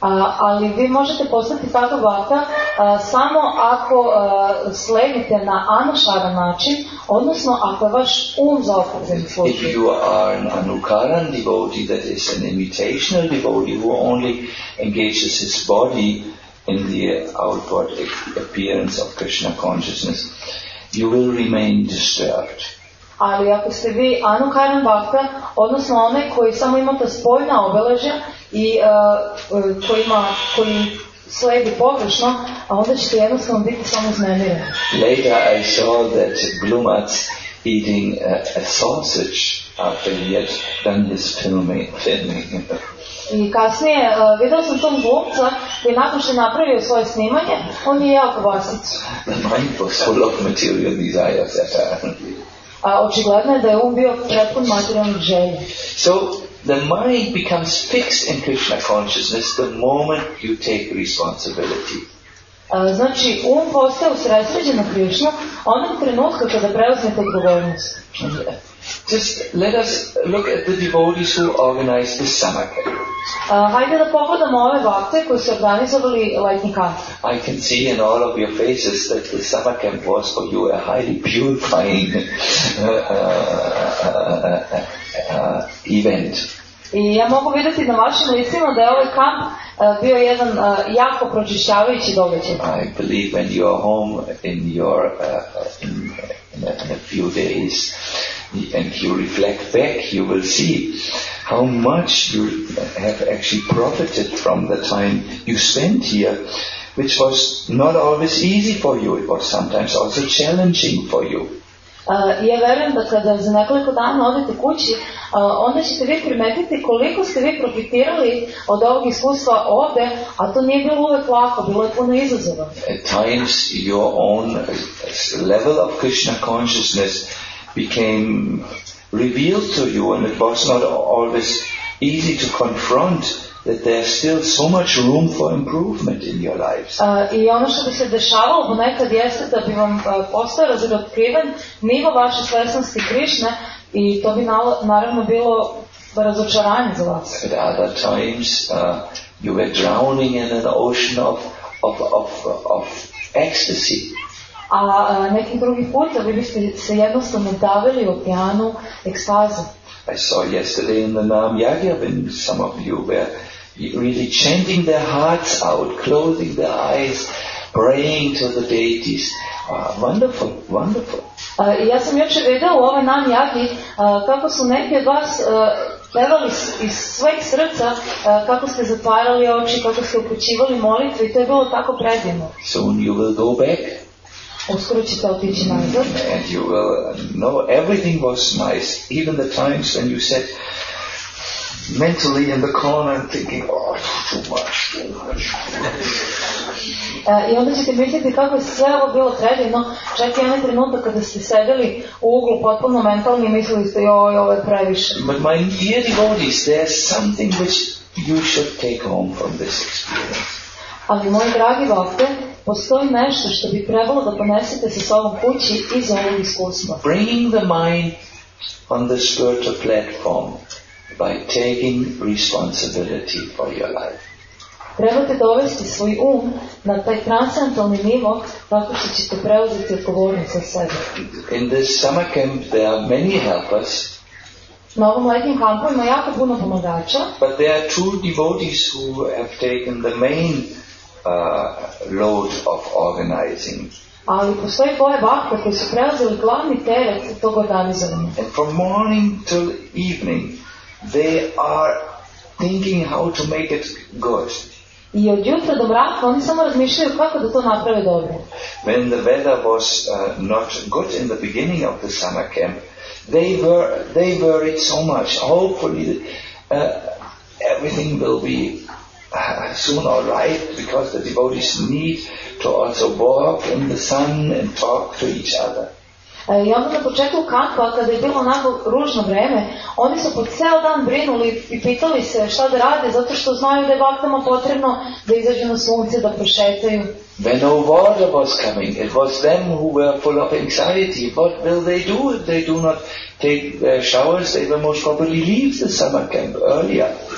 A, ali vi možete postati takav bhakta a, samo ako a, sledite na anušara način, odnosno ako je vaš um zaokružen slučaj. If you are an anukaran devotee, that is an imitational devotee who only engages his body in the outward appearance of Krishna consciousness, you will remain disturbed. Ali ako ste vi anukaran bhakta, odnosno onaj koji samo ima ta spoljna obeležja i uh, koji, ima, koji sledi pogrešno, a onda ćete jednostavno biti samo iznemireni. Later I saw that Blumatz eating a, a sausage after he had done his filming. filming. I kasnije uh, vidio sam tog glumca koji nakon što je napravio svoje snimanje, on je jeo kobasicu. The mind was full of material desires apparently. A očigledno je da je um bio prepun materijalnih želja. So the mind becomes fixed in Krishna consciousness the moment you take responsibility. A, znači, um postaje usredsređen na Krishnu onog trenutka kada preuzmete odgovornost. Just let us look at the devotees who organized the summer camp. Uh, hajde da pogledamo ove vakte koji su organizovali letnji kamp. I can see in all of your faces that the summer camp was for you a highly purifying uh, uh, uh, uh, event. I ja mogu vidjeti na vašim licima da je ovaj kamp uh, bio jedan uh, jako pročišćavajući događaj. I believe when you are home in your uh, in, in, a, in a few days and you reflect back, you will see how much you have actually profited from the time you spent here, which was not always easy for you. It was sometimes also challenging for you. Uh, ja verujem da kada za nekoliko dana odete kući, uh, onda ćete vi primetiti koliko ste vi profitirali od ovog iskustva ovde, a to nije bilo uvek lako, bilo je puno izazova. At times your own level of Krishna consciousness became revealed to you, and it was not always easy to confront that there's still so much room for improvement in your lives. Uh, I ono što bi se dešavalo ponekad jeste da bi vam uh, postao razotkriven nivo vaše svesnosti Krišne i to bi nalo, naravno bilo razočaranje za vas. At other times uh, you were drowning in an ocean of, of, of, of ecstasy. A uh, nekim drugih puta vi biste se jednostavno davili u okeanu ekstaze. I saw yesterday in the Nam Yagya when some of you were really chanting their hearts out, closing their eyes, praying to the deities. Uh, wonderful, wonderful. Uh, ja sam jučer videla u ovoj Nam Yagi uh, kako su neki od vas uh, pevali iz sveg srca, uh, kako ste zatvarali oči, kako ste upućivali molitvu i to je bilo tako predivno. Soon you will go back. Uskoro ćete otići nazad. And you will know everything was nice, even the times when you sat mentally in the corner and thinking, oh, too much, too much. Uh, I onda ćete misliti kako je sve ovo bilo predivno, čak i onaj trenutak kada ste sedeli u uglu potpuno mentalni i mislili ste, joj, ovo je previše. But my dear devotees, there's something which you should take home from this experience. Ali moji dragi bhakte, postoji nešto što bi trebalo da ponesete sa sobom kući iz ovog iskustva. Bringing the mind on the spiritual platform by taking responsibility for your life. Trebate dovesti svoj um na taj transcendentalni nivo tako što ćete preuzeti odgovornost za sebe. In this summer camp there are many helpers. Na ovom letnjem kampu ima jako puno pomagača. But there are two devotees who have taken the main uh, load of organizing. Ali postoji dvoje bhakta koji su preuzeli glavni teret tog organizovanja. And from morning till evening they are thinking how to make it good. I od jutra do mraka oni samo razmišljaju kako da to naprave dobro. When the weather was uh, not good in the beginning of the summer camp, they were they worried so much. Hopefully uh, everything will be uh, soon all right, because the devotees need to also walk in the sun and talk to each other. I onda na početku kampa, kada je bilo onako ružno vreme, oni su po ceo dan brinuli i pitali se šta da rade, zato što znaju da je baktama potrebno da izađu na sunce, da prošetaju. When no water was coming, it was them who were full of anxiety. What will they do if they do not take their showers? They will most probably leave the summer camp earlier.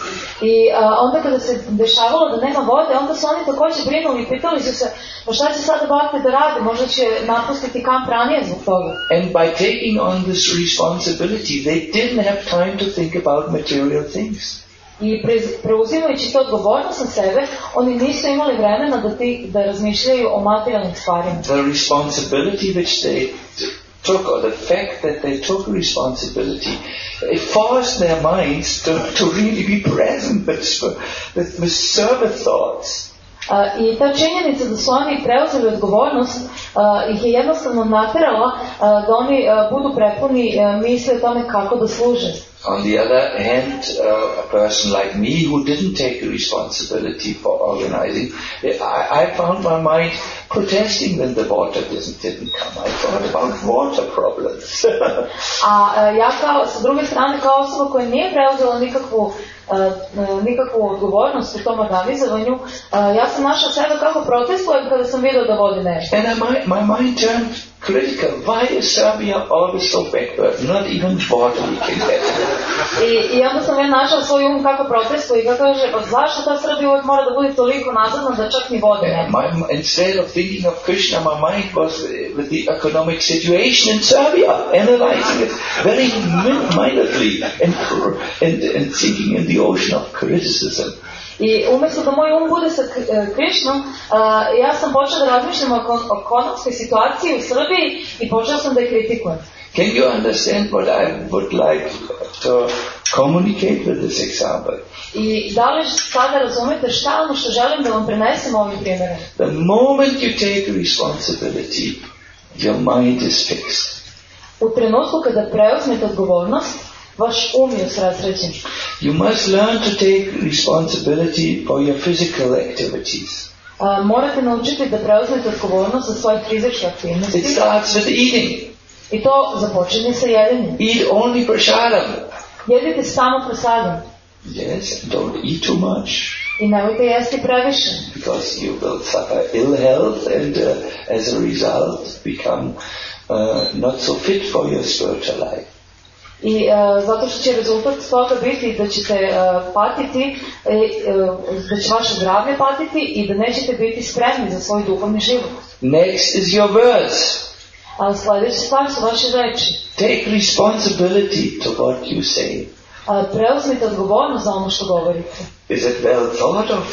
I a, onda kada se dešavalo da nema vode, onda su oni također brinuli i pitali su se, pa šta će sada bakte da rade, možda će napustiti kamp ranije zbog toga. And by taking on this responsibility, they didn't have time to think about material things. I preuzimajući to odgovornost na sebe, oni nisu imali vremena da, ti, da razmišljaju o materijalnim stvarima. The responsibility which they took, or the fact that they took responsibility, it forced their minds to, to really be present with, with, with service thoughts. Uh, I ta činjenica da su oni preuzeli odgovornost uh, ih je jednostavno naterala uh, da oni uh, budu prepuni uh, misli o tome kako da služe. On the other hand, uh, a person like me who didn't take responsibility for organizing, I, I found my mind protesting when the water didn't, didn't come. I thought about water problems. A uh, ja kao, sa druge strane, kao osoba koja nije preuzela nikakvu Uh, nikakvu odgovornost u tom organizovanju, uh, ja sam našla sebe kako protestujem kada sam vidio da vodi nešto. And I, my, my mind turned critical. Why is Serbia always so backward? Not even water we can get. I, I onda sam ja našla svoj um kako protestuje i kako kaže, pa zašto ta Srbija uvijek mora da bude toliko nazadna da čak ni vode nema? My, instead of thinking of Krishna, my mind was with the economic situation in Serbia, analyzing it very minutely and, and, and thinking in the ocean of criticism. I umjesto da moj um bude sa Krišnom, uh, ja sam počela da razmišljam o ekonomskoj situaciji u Srbiji i počela sam da je kritikujem. Can you understand what I would like to communicate with this example? I da li sada razumete šta ono što želim da vam prenesem ovim primjerom? The moment you take responsibility, your mind is fixed. U trenutku kada preuzmete odgovornost, vaš um je usredsređen. You must learn to take responsibility for your physical activities. Uh, morate naučiti da preuzmete odgovornost za svoje fizičke aktivnosti. It starts with eating. I to započinje sa jedenjem. Eat only prasadam. Jedite samo prasadam. Yes, don't eat too much. I nemojte jesti previše. Because you will suffer ill health and uh, as a result become uh, not so fit for your spiritual life. I uh, zato što će rezultat toga biti da ćete uh, patiti, uh, da će vaše zdravlje patiti i da nećete biti spremni za svoj duhovni život. Next is your words. A sljedeća stvar su vaše reči. Take responsibility to what you say. Uh, preuzmite odgovornost za ono što govorite. Is it well thought of?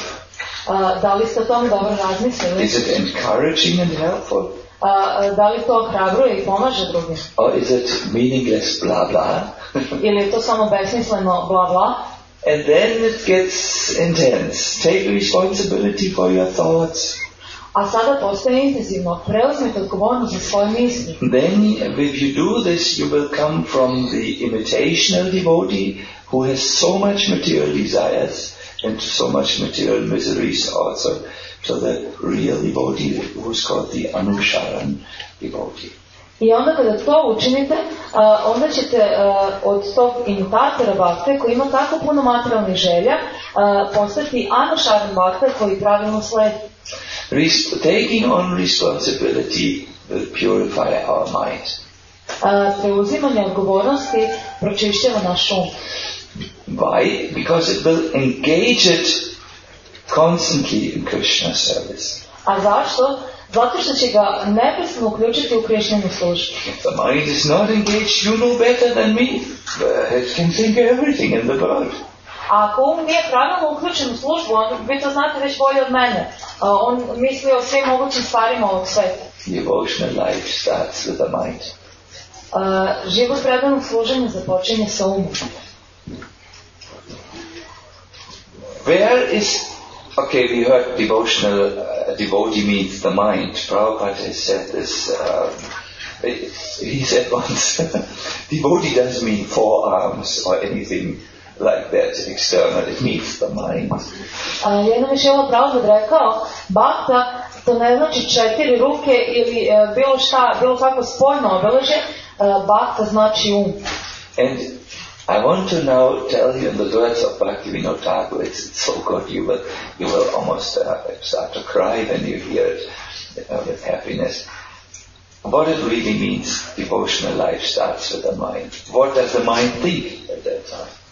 Uh, da li ste o tome dobro razmislili? Is it encouraging and helpful? Uh, da li to hrabruje i pomaže drugim? Or is it meaningless blah blah? Ili je to samo besmisleno bla bla? And then it gets intense. Take responsibility for your thoughts. A sada postaje intenzivno. Preuzmite odgovornost za svoje misli. Then if you do this, you will come from the imitational devotee who has so much material desires and so much material miseries also, to the real devotee who's called the Anusharan devotee. I onda kada to učinite, uh, onda ćete uh, od tog imitatora bakte koji ima tako puno materijalnih želja uh, postati Anusharan bakte koji pravilno sledi. Res- taking on responsibility will purify our mind. Uh, preuzimanje odgovornosti pročišćava naš um. Why? Because it will engage it constantly in Krishna service. A zašto? Zato što će ga neprestano uključiti u Krišninu službu. If the mind is not engaged, you know better than me. The head can think everything in the world. A ako um nije pravilno uključen u službu, onda vi to znate već bolje od mene. Uh, on misli o svim mogućim stvarima ovog sveta. Devotional life starts with the mind. Uh, život predanog služenja započinje sa umom. Where is, okay, we heard devotional, uh, devotee means the mind. Prabhupada has said this, um, he said once, devotee doesn't mean four arms or anything like that external, it means the mind. Uh, jednom je Šrila Prabhupada rekao, bakta to ne znači četiri ruke ili uh, bilo šta, bilo kako spoljno obeležje, uh, bakta znači um. And I want to now tell you in the words of Bhaktivinoda Thakur, it's, it's so good, you will, you will almost uh, start to cry when you hear it uh, with happiness. What it really means, devotional life starts with the mind. What does the mind think at that time?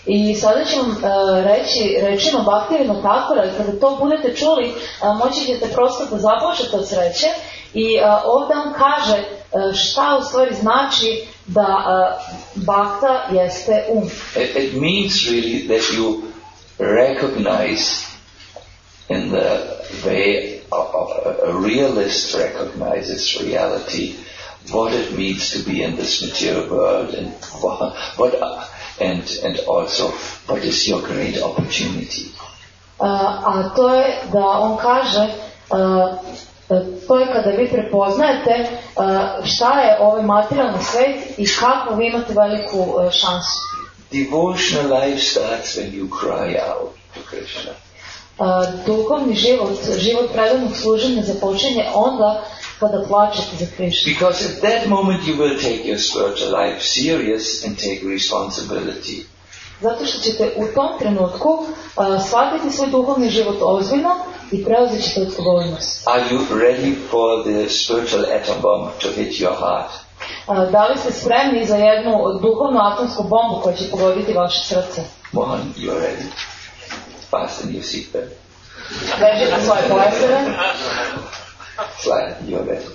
I sada ću vam uh, reći rečima Bhaktivinoda Thakura, kada to budete čuli, uh, moći ćete prosto da započete od sreće. I uh, ovdje on kaže uh, šta u stvari znači da uh, bhakta jeste um. It, it means really that you recognize in the way of, of a realist recognizes reality, what it means to be in this material world, and what, what and and also what is your great opportunity. Uh, a to je da on kaže, uh, to je kada vi prepoznajete uh, šta je ovaj materijalni svet i kako vi imate veliku uh, šansu. Devotional life starts when you cry out to Krishna. Uh, duhovni život, život predanog služenja započinje onda kada plačete za Krishnu. Because at that moment you will take your spiritual life serious and take responsibility. Zato što ćete u tom trenutku uh, shvatiti svoj duhovni život ozbiljno i preuzet ćete odgovornost. Are you ready for the spiritual atom bomb to hit your heart? Uh, da li ste spremni za jednu duhovnu atomsku bombu koja će pogoditi vaše srce? Mohan, you're ready. Fasten your seatbelt. Vežite svoje pojaseve. Slide, you're ready.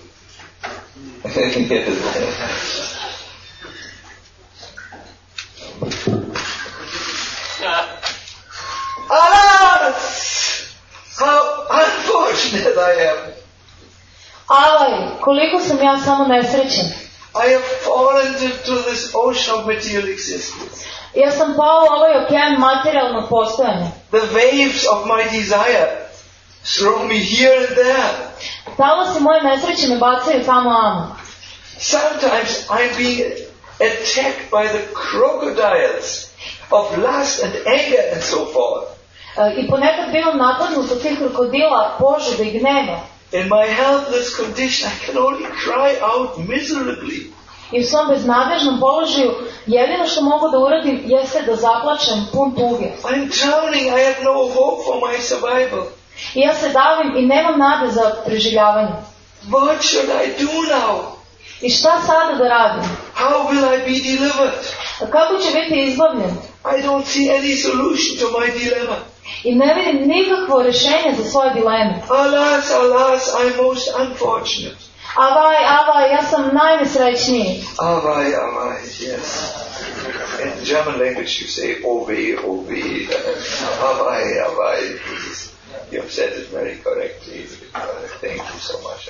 Alas! How unfortunate I am! Alaj, koliko sam ja samo nesrećen. I have fallen into this ocean of material existence. Ja sam pao u ovaj okean materijalnog postojanja. The waves of my desire throw me here and there. Talasi moje nesreće me bacaju tamo amo. Sometimes I'm being attacked by the crocodiles of lust and anger and so forth. I ponekad bivam napadnut od tih krokodila, požude i gneva. In my helpless condition, I can only cry out miserably. I u svom beznadežnom položaju jedino što mogu da uradim jeste da zaplačem pun tuge. I'm drowning. I have no hope for my survival. I ja se davim i nemam nade za preživljavanje. What should I do now? I šta sada da radim? How will I be delivered? Kako će biti izbavljen? I don't see any solution to my dilemma. I ne vidim nikakvo rješenje za svoje dileme. Alas, alas, I'm most unfortunate. Avaj, avaj, ja sam najnesrećniji. Avaj, avaj, yes. In German language you say, ove, ove, avaj, avaj. You have said it very correctly. Thank you so much.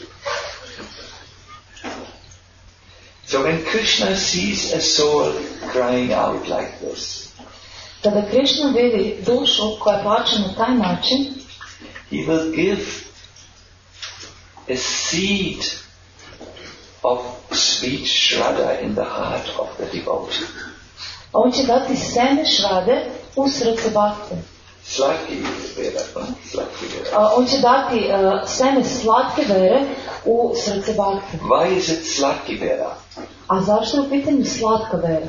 So when Krishna sees a soul crying out like this, kada Krishna vidi dušu koja plače na taj način, he will give a seed of sweet shraddha in the heart of the devotee. On će dati seme šrade u srce bakte. Slatki vera, slatki vera. On će dati uh, seme slatke vere u srce bakte. Why is it slatki vera? A zašto je u pitanju slatka vera?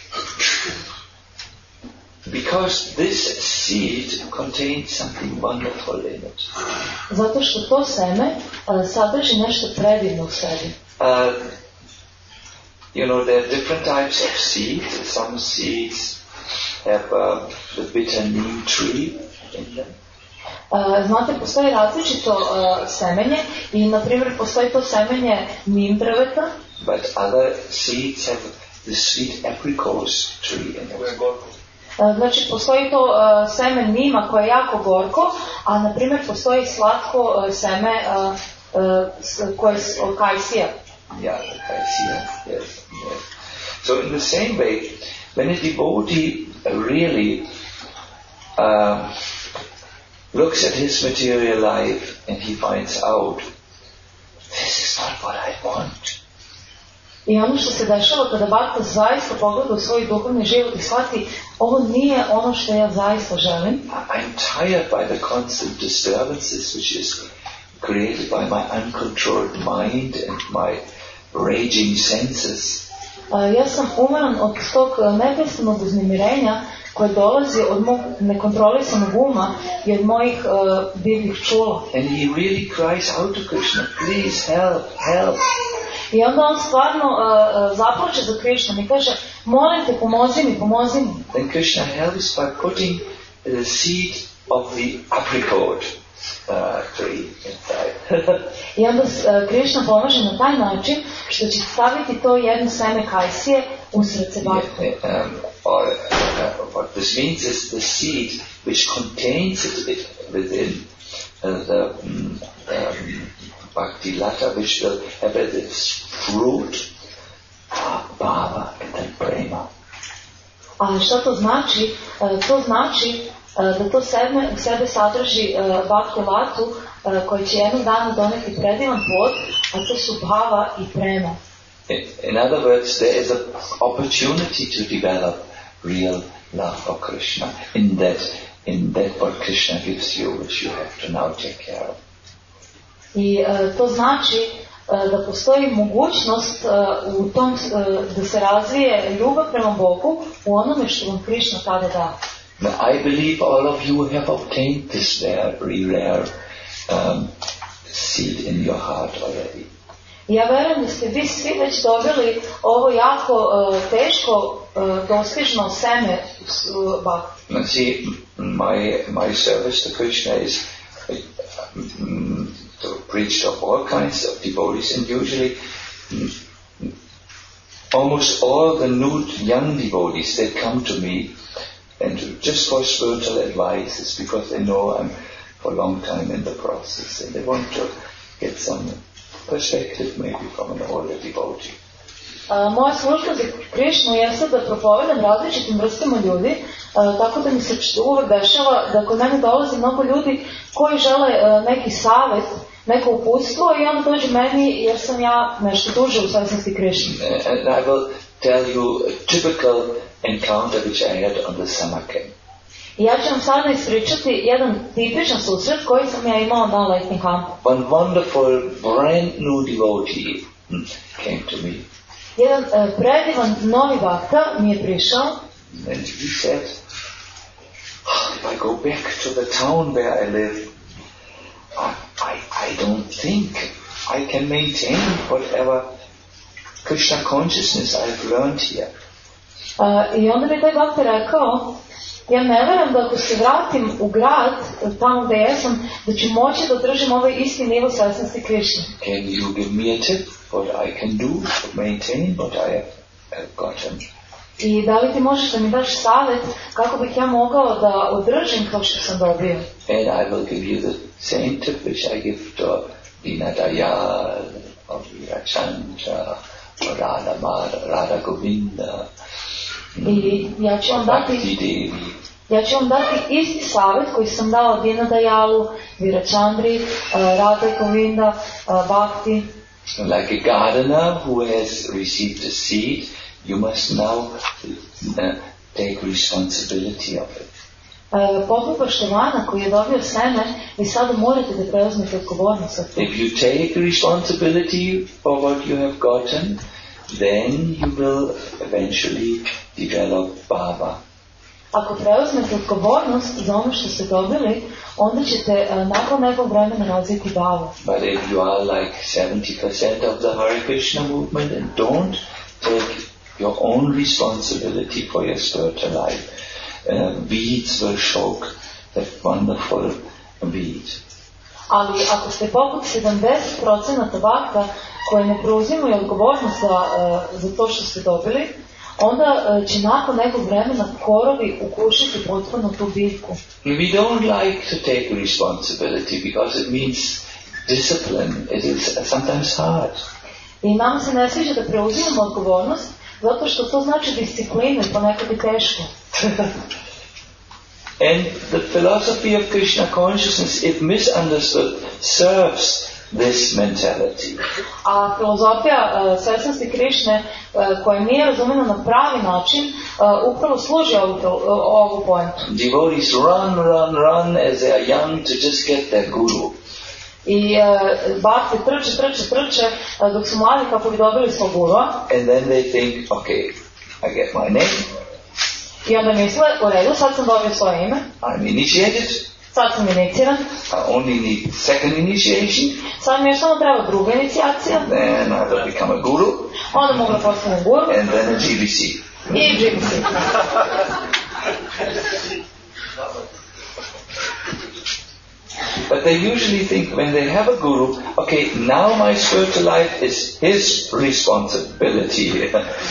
Because this seed contains something wonderful in it. Zato što to seme uh, sadrži nešto predivno u sebi. Uh, you know, there are different types of seeds. Some seeds have uh, the bitter neem tree in them. Uh, znate, postoji različito uh, semenje i, na primjer, postoji to semenje nim drveta. But other seeds have the sweet apricot tree in it. Znači, postoji to uh, seme nima koje je jako gorko, a na primjer postoji slatko uh, seme uh, uh, koje je od kajsija. Yeah, the kajsija, yes, yes. So in the same way, when a devotee really uh, looks at his material life and he finds out, this is not what I want. I ono što se dešava kada bhakta zaista pogleda u svoj duhovni život i shvati, ovo nije ono što ja zaista želim. I'm tired by the constant disturbances which is created by my uncontrolled mind and my raging senses. Uh, ja sam umoran od tog neprestanog uznemirenja koje dolazi od mog nekontrolisanog uma i od mojih uh, divljih čula. And he really cries out to Krishna, please help, help. I onda on stvarno uh, zaplače za Krišnom i kaže, molim te, pomozi mi, pomozi mi. Then Krishna helps by putting the seed of the apricot uh, tree inside. I onda uh, Krishna pomaže na taj način što će staviti to jedno seme kajsije usred sebakta. Yeah, um, or uh, what this means is the seed which contains it, it within uh, the um, um, bhakti lata, which will have this fruit, bhava and prema. A šta to znači? Uh, to znači uh, da to seme u sebe sadrži uh, bhakti latu uh, koji će jednog dana doneti predivan plod, a to su bhava i prema. In, in other words, there is an opportunity to develop real love for Krishna in that, in that what Krishna gives you, which you have to now take care of. I uh, to znači uh, da postoji mogućnost uh, u tom, uh, da se razvije ljubav prema Bogu u onome što vam Krishna tada da. Now, I believe all of you have obtained this rare, rare um, seed in your heart already. Ja verujem da ste vi svi već dobili ovo jako uh, teško uh, dostižno seme uh, bhakti. And see, my my service to Krishna is um, to preach to all kinds of devotees, and usually um, almost all the new young devotees, they come to me and just for spiritual advice. It's because they know I'm for a long time in the process and they want to get some perspective maybe from an older devotee. Uh, moja služba za Krishnu jeste da propovedam različitim vrstama ljudi, uh, tako da mi se uvek dešava da kod mene dolazi mnogo ljudi koji žele uh, neki savjet, neko uputstvo i onda dođu meni jer sam ja nešto duže u svesnosti Krishne. Uh, and I will tell you a typical encounter which I had on the summer camp. I ja ću vam sada ispričati jedan tipičan susret koji sam ja imao na letnjem kampu. One wonderful brand new devotee came to me. Jedan uh, predivan novi bhakta mi je prišao. And he said, oh, if I go back to the town where I live, I, I, I don't think I can maintain whatever Krishna consciousness I've learned here. Uh, I onda mi je taj bhakta rekao, ja ne verujem da ako se vratim u grad, tamo gde jesam, da ću moći da održim ovaj isti nivo svesnosti Krishne. Can you give me a tip what I can do to maintain what I have gotten? I da li ti možeš da mi daš savjet kako bih ja mogao da održim to što sam dobio? And I will give you the same tip which I give to Dinadayal, or Virachandra, or Radha, Radha Govinda, I ja ću vam dati, ja ću vam dati isti savjet koji sam dao Dinadayalu, Virachandri, uh, Radha Govinda, uh, Bhakti. Like a gardener who has received a seed, you must now uh, take responsibility of it. Uh, poput poštovana koji je dobio seme, vi sada morate da preuzmete odgovornost za to. If you take responsibility for what you have gotten, then you will eventually develop bhava. Ako preuzmete odgovornost za ono što ste dobili, onda ćete uh, nakon nekog vremena razviti bhavu. But if you are like seventy percent of the Hare Krishna movement and don't take your own responsibility for your spiritual life, uh, weeds will choke that wonderful weed. Ali ako ste poput sedamdeset procenata bhakta koje ne preuzimaju odgovornost za, uh, za to što ste dobili, onda uh, će nakon nekog vremena korovi ukušiti potpuno tu biljku. We don't like to take responsibility because it means discipline. It is sometimes hard. I nama se ne sviđa da preuzimamo odgovornost, zato što to znači disciplinu i ponekad i teško. And the philosophy of Krishna consciousness, if misunderstood, serves this mentality. A filozofija uh, svesnosti Krišne, uh, koja nije razumena na pravi način, uh, upravo služi ovu, uh, ovu pointu. Devotees run, run, run as they are young to just get their guru. I uh, bhakti trče, trče, trče, uh, dok su mladi kako bi dobili svog gurua. And then they think, okay, I get my name. I onda misle, u redu, sad sam dobio svoje ime. I'm initiated. Sad sam iniciran. I only need second initiation. Sad mi još samo treba druga inicijacija. Then I will become a guru. Onda mogu da postanem guru. And then a G V C. I džipsi. But they usually think when they have a guru, okay, now my spiritual life is his responsibility.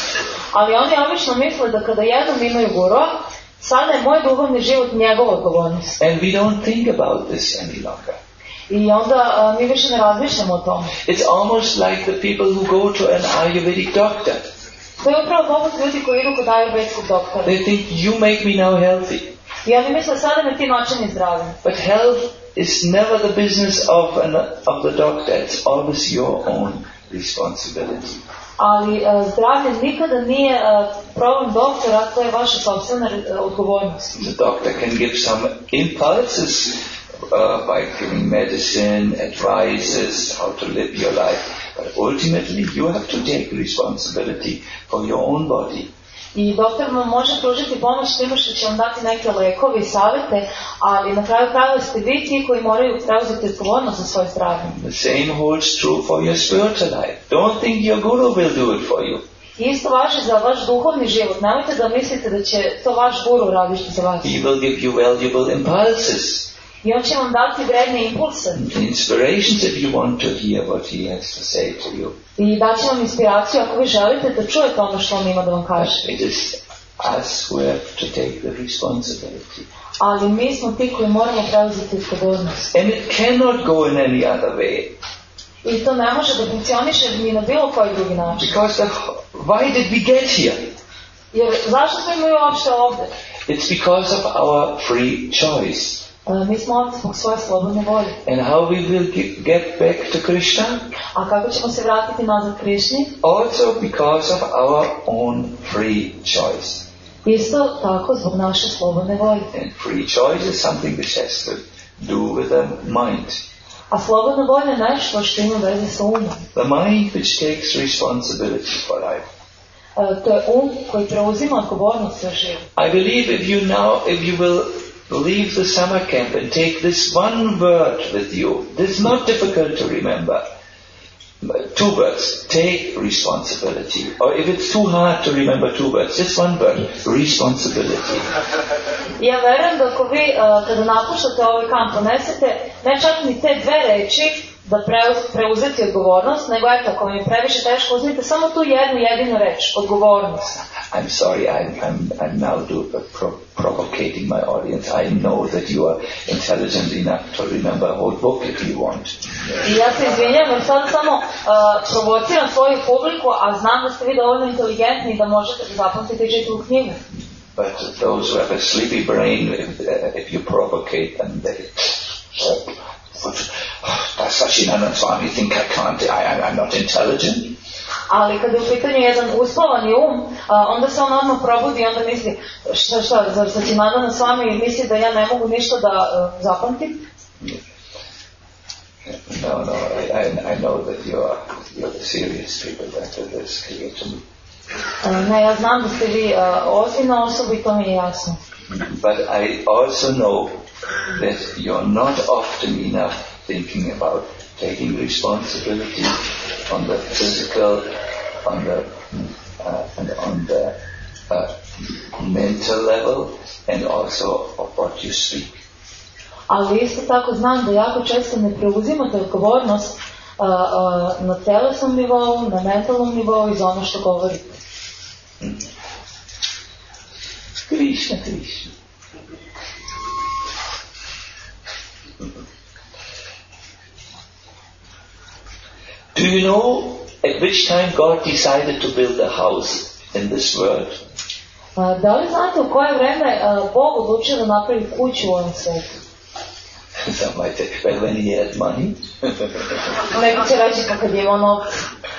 Ali oni obično misle da kada jednom imaju gurua, sada je moj duhovni život njegova odgovornost. And we don't think about this any longer. I onda uh, mi više ne razmišljamo o tome. It's almost like the people who go to an Ayurvedic doctor. To je upravo poput ljudi koji idu kod ajurvedskog doktora. They think, you make me now healthy. I oni misle, sada me ti načini zdravim. But health is never the business of, an, of the doctor. It's always your own responsibility. Ali uh, zdravlje nikada nije uh, problem doktora, to je vaša sopstvena uh, odgovornost. The doctor can give some impulses uh, by giving medicine, advices, how to live your life. But ultimately you have to take responsibility for your own body. I doktor vam može pružiti pomoć time što će vam dati neke lekove i savjete, ali na kraju krajeva ste vi ti koji moraju preuzeti odgovornost za svoje zdravlje. The same holds true for your spiritual life. Don't think your guru will do it for you. I isto važi za vaš duhovni život. Nemojte da mislite da će to vaš guru raditi za vas. He will give you valuable impulses. I on će vam dati vredne impulse. Inspirations if you want to hear what he has to say to you. I daće vam inspiraciju ako vi želite da čujete ono što on ima da vam kaže. It is us who have to take the responsibility. Ali mi smo ti koji moramo preuzeti odgovornost. And it cannot go in any other way. I to ne može da funkcioniše ni na bilo koji drugi način. Because the, why did we get here? Jer zašto smo imali uopšte ovdje? It's because of our free choice. Uh, mi smo ovdje zbog svoje slobodne volje. And how we will get back to Krishna? A kako ćemo se vratiti nazad Krišni? Also because of our own free choice. Isto tako zbog naše slobodne volje. And free choice is something which has to do with the mind. A slobodna volja je nešto što ima veze sa umom. The mind which takes responsibility for life. Uh, to je um koji preuzima odgovornost za život. I believe if you now, if you will leave the summer camp and take this one word with you, this is not difficult to remember. Two words, take responsibility. Or if it's too hard to remember two words, just one word, responsibility. Ja verujem da ako vi uh, kada napuštate ovaj kamp ponesete ne čak ni te dve reči da preuz, preuzeti odgovornost, nego eto, ako vam je previše teško, uzmite samo tu jednu jedinu reč, odgovornost. I'm sorry, I'm, I'm, I'm now do, uh, pro, provocating my audience. I know that you are intelligent enough to remember a whole book if you want. I ja se izvinjam, jer sad samo uh, provociram svoju publiku, a znam da ste vi dovoljno inteligentni da možete da zapamtite čitavu knjigu. But those who have a sleepy brain, if, uh, if you provocate them, they... Does Sachinanda Swami think I can't, I, I'm not intelligent? Ali kada je u pitanju jedan uspavani um, uh, onda se on odmah probudi i onda misli, šta, šta, zar Sachinanda Swami misli da ja ne mogu ništa da uh, zapamtim? No, no, I, I, I know that you are, you're the serious people that are this clear to me. Uh, ne, ja znam da ste vi uh, ozbiljna osoba i to mi je jasno. But I also know that you're not often enough thinking about taking responsibility on the physical, on the uh, and on the uh, mental level, and also of what you speak. Ali isto tako znam da jako često ne preuzimate odgovornost uh, uh, na telesnom nivou, na mentalnom nivou i za ono što govorite. Hmm. Krishna, Krishna. Do you know at which time God decided to build a house in this world? Uh, da li znate u koje vreme uh, Bog odlučio da napravi kuću u ovom svijetu? Some might say, well, when he had money. Neko će reći pa kad je imao novca.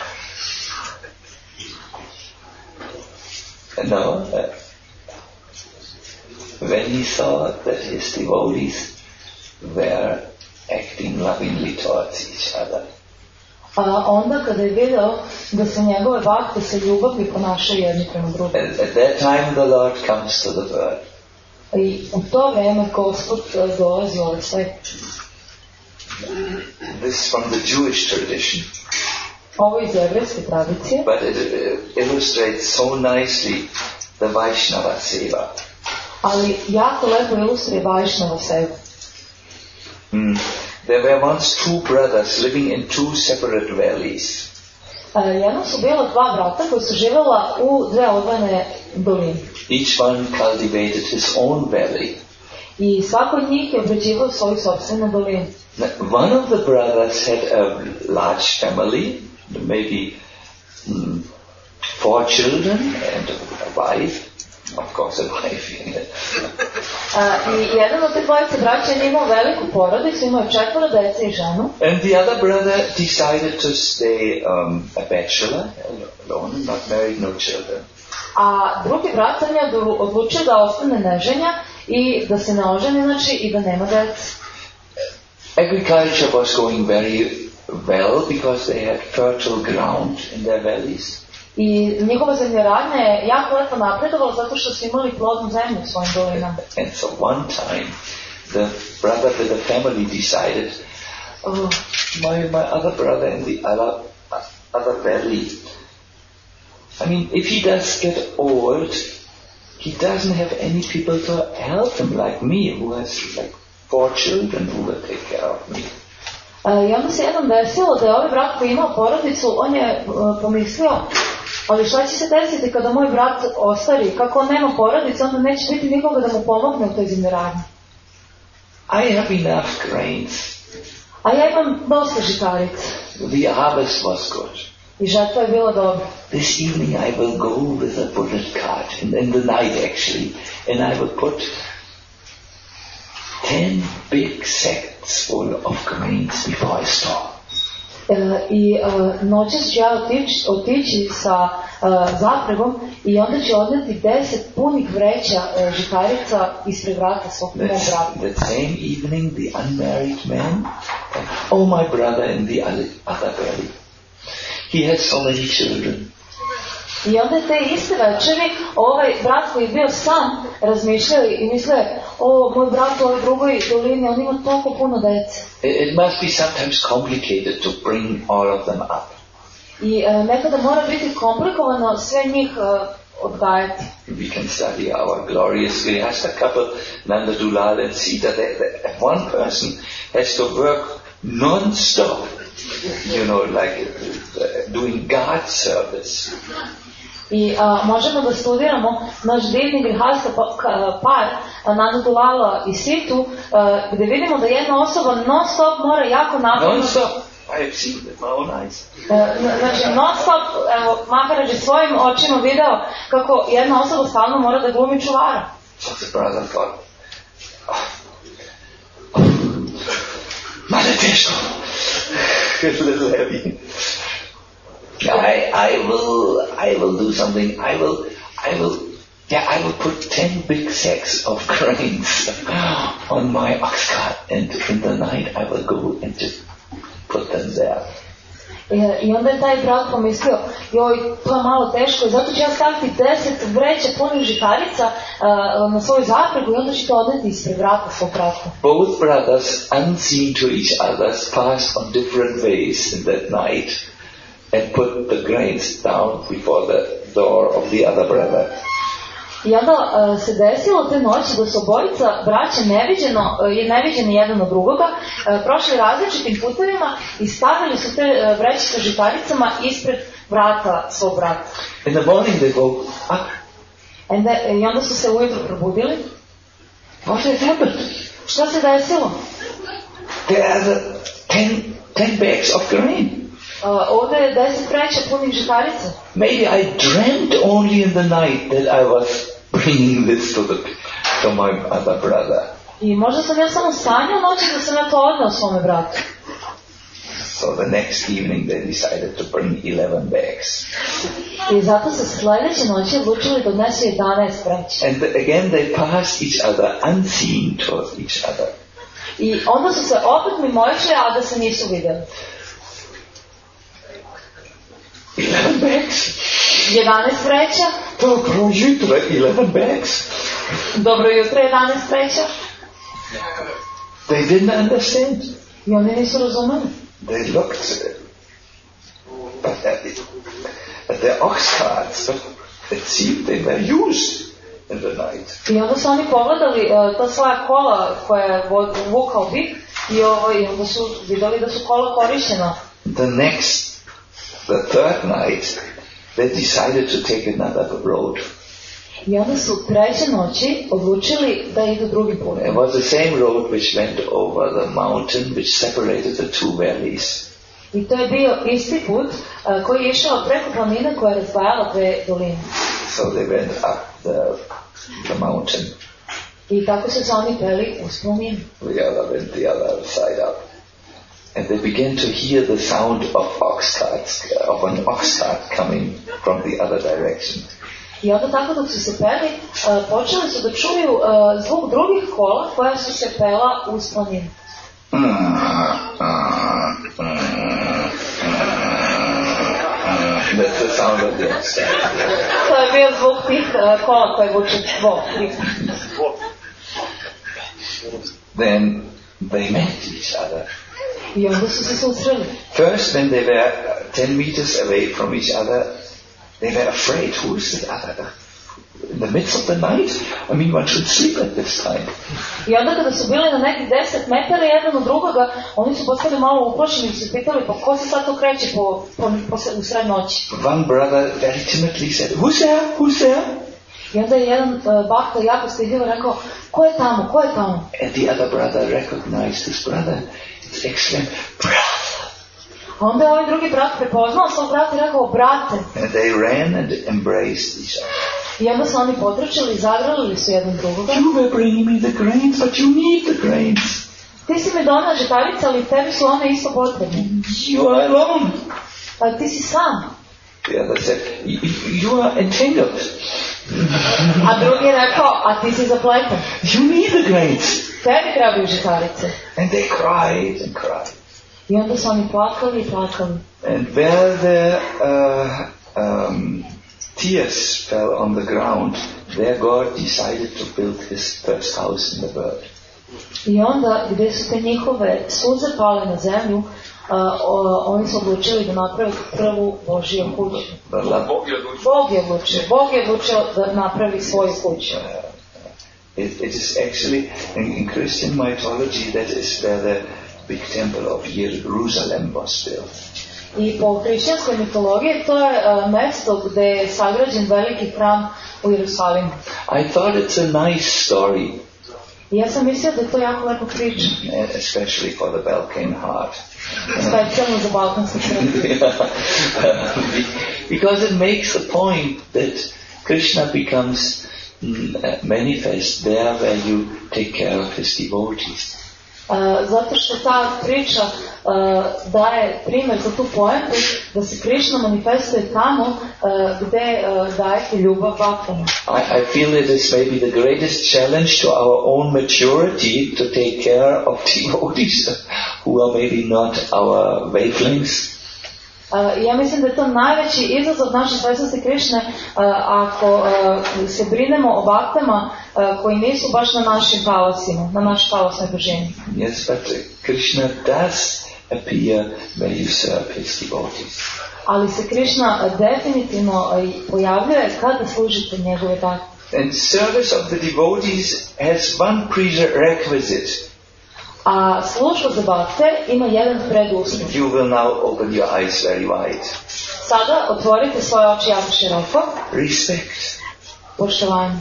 No, uh, when he saw that his devotees were acting lovingly towards each other. A onda kada je video da se njegove bakte sa ljubavi ponašaju jedni prema drugim. At, at that time the Lord comes to the world. I u to vreme Gospod dolazi u ovaj svijet. This is from the Jewish tradition. Ovo iz jevrejske tradicije. But it uh, illustrates so nicely the Vaishnava seva. Ali jako lepo ilustruje Vaishnava seva. Mm. There were once two brothers living in two separate valleys. Uh, jedno su bila dva brata koji su živjela u dve odvojene doline. Each one cultivated his own valley. I svako od njih je obrađivao svoju sopstvenu dolinu. One of the brothers had a large family, maybe mm, four children and a wife. Of course, a wife. uh, I jedan od te dvojice braća je imao veliku porodicu, imao je četvoro dece i ženu. And the other brother decided to stay um, a bachelor, alone, not married, no children. A drugi brat on je odlučio da ostane neženja i da se ne oženi, znači, i da nema dece. Agriculture was going very well because they had fertile ground in their valleys. I njihova zemljoradnja je jako lepo napredovala zato što su imali plodnu zemlju u svojim dolinama. And so one time, the brother with the family decided, oh, my, my other brother in the other, other valley, I mean, if he does get old, he doesn't have any people to help him like me, who has like four children who will take care of me. Uh, I onda se jednom desilo da je ovaj brat koji imao porodicu, on je uh, pomislio, ali šta će se desiti kada moj brat ostari, kako on nema porodice, onda neće biti nikoga da mu pomogne u toj zemljoradnji. I have enough grains. A ja imam dosta žitarica. The harvest was good. I žetva je bila dobra. This evening I will go with a bullock cart, in, in the night actually, and I will put ten big sacks full of grains before I stop. Uh, I uh, noćas ću ja otići, otići sa uh, zapregom i onda ću odneti deset punih vreća uh, žitarica ispred vrata svog mog brata. That same evening the unmarried man, oh my brother in the other valley, he had so many children. I onda te iste večeri ovaj brat koji je bio sam razmišljali i misle, o, moj brat u ovoj drugoj dolini, on ima toliko puno dece. It must be sometimes complicated to bring all of them up. I uh, nekada mora biti komplikovano sve njih uh, odgajati. We can study our glorious Grihastha couple, Nanda Dulal and Sita, that, that one person has to work non-stop, you know, like uh, doing God service. I a, možemo da studiramo naš divni grihasta par, Nanda Dulala i Situ, a, gdje vidimo da jedna osoba non stop mora jako napraviti. Non stop? I have seen with my own eyes. Znači non stop, evo, Maharaj je svojim očima video kako jedna osoba stalno mora da glumi čuvara. So the brother thought, oh, oh, Mother Teshko, a little heavy. I, I will, I will do something. I will, I will, yeah, I will put ten big sacks of grains on my ox cart, and in the night I will go and just put them there. I onda je taj brat pomislio, joj, to je malo teško, i zato ću ja staviti deset vreća punih žitarica uh, na svoju zapregu i onda ću to odneti ispred vrata svog brata. Both brothers, unseen to each other, passed on different ways in that night and put the grains down before the door of the other brother. I onda uh, se desilo te noći da su obojica braća neviđeno, uh, neviđeni jedan od drugoga, uh, prošli različitim putevima i stavili su te uh, vreće sa žitaricama ispred vrata svog brata. In the morning they woke up. And the, I onda su se ujutro probudili. What has happened? Šta se desilo? There are the ten, ten bags of grain. Uh, ovdje je deset vreća punih žitarica. Maybe I dreamt only in the night that I was bringing this to the to my other brother. I možda sam ja samo sanjao noći da sam ja to odneo svome bratu. So the next evening they decided to bring eleven bags. I zato se sljedeće noći odlučili da odnesu jedanaest vreća. And the, again they passed each other unseen to each other. I onda su se opet mimoišli, a da se nisu vidjeli. Eleven bags. jedanaest vreća. Dobro jutro, eleven bags. Dobro jutro, jedanaest vreća. They didn't understand. I oni nisu razumeli. They looked but at the, at the ox carts, it seemed they were used in the night. I onda su oni pogledali uh, ta svoja kola koja je vukao bik i, ovo, i onda su vidjeli da su kola korišćena. The next, the third night, they decided to take another road. I onda su treće noći odlučili da idu drugim putem. It was the same road which went over the mountain which separated the two valleys. I to je bio isti put uh, koji je išao preko planine koja je razdvajala dve doline. So they went up the, the mountain. I tako su se oni peli uz planinu. The other went the other side up. And they began to hear the sound of ox carts, of an ox cart coming from the other direction. I onda tako dok su se peli, uh, počeli su da čuju uh, zvuk drugih kola koja su se pela uz planinu. That's the sound of the ox cart. To je bio zvuk tih uh, kola koje vuče zvuk. Then they met each other. I onda su se susreli. First, when they were ten meters away from each other, they were afraid. Who is the other? In the midst of the night? I mean, one should sleep at this time. I onda kada su bili na nekih deset metara jedan od drugoga, oni su postali malo uplašeni i su pitali, pa ko se sad to kreće po, po, po, u sred noći? One brother very timidly said, "Who's there? Who's there?" I onda je jedan uh, bakta jako stidljivo rekao, ko je tamo, ko je tamo? And the other brother recognized his brother. He exclaimed, "Brother!" A onda je ovaj drugi brat prepoznao svog brata i rekao, brate. And they ran and embraced each other. I onda su oni potrčali i zagrlili su jedan drugoga. You were bringing me the grains, but you need the grains. Ti si mi donao žitarice, ali tebi su one isto potrebne. You are alone. A ti si sam. The other said, "You are entangled." A drugi je rekao, a ti si zapleten. You need the grains. Tebi trebaju žitarice. And they cried and cried. I onda su oni plakali i plakali. And where the uh, um, tears fell on the ground, there God decided to build his first house in the world. I onda, gdje su te njihove suze pale na zemlju, uh, o, oni su odlučili da naprave prvu Božiju kuću. Bog je odlučio. Bog je odlučio da napravi svoju kuću. It, it is actually, in, in Christian mythology, that is where the big temple of Jerusalem was built. I po hrišćanskoj mitologiji to je uh, mjesto gdje je sagrađen veliki hram u Jerusalimu. I thought it's a nice story. I ja sam mislio da je to jako lepo priča. Especially for the Balkan heart. Specijalno za balkanski srce. Because it makes the point that Krishna becomes mm, manifest there where you take care of his devotees. Uh, zato što ta priča uh, daje primjer za tu poentu da se Krishna manifestuje tamo uh, gdje uh, dajete ljubav baktama. I, I feel it is maybe the greatest challenge to our own maturity to take care of devotees who are maybe not our wavelengths. Uh, ja mislim da je to najveći izazov naše svjesnosti Krišne uh, ako uh, se brinemo o baktama uh, koji nisu baš na našim talasima, na našoj talasnoj bržini. Yes, but Krishna does appear where you serve his devotees. Ali se Krišna uh, definitivno uh, pojavljuje kada služite njegove bakte. And service of the devotees has one prerequisite. A služba za bakte ima jedan preduslov. You will now open your eyes very wide. Sada otvorite svoje oči jako široko. Respect. Poštovanje.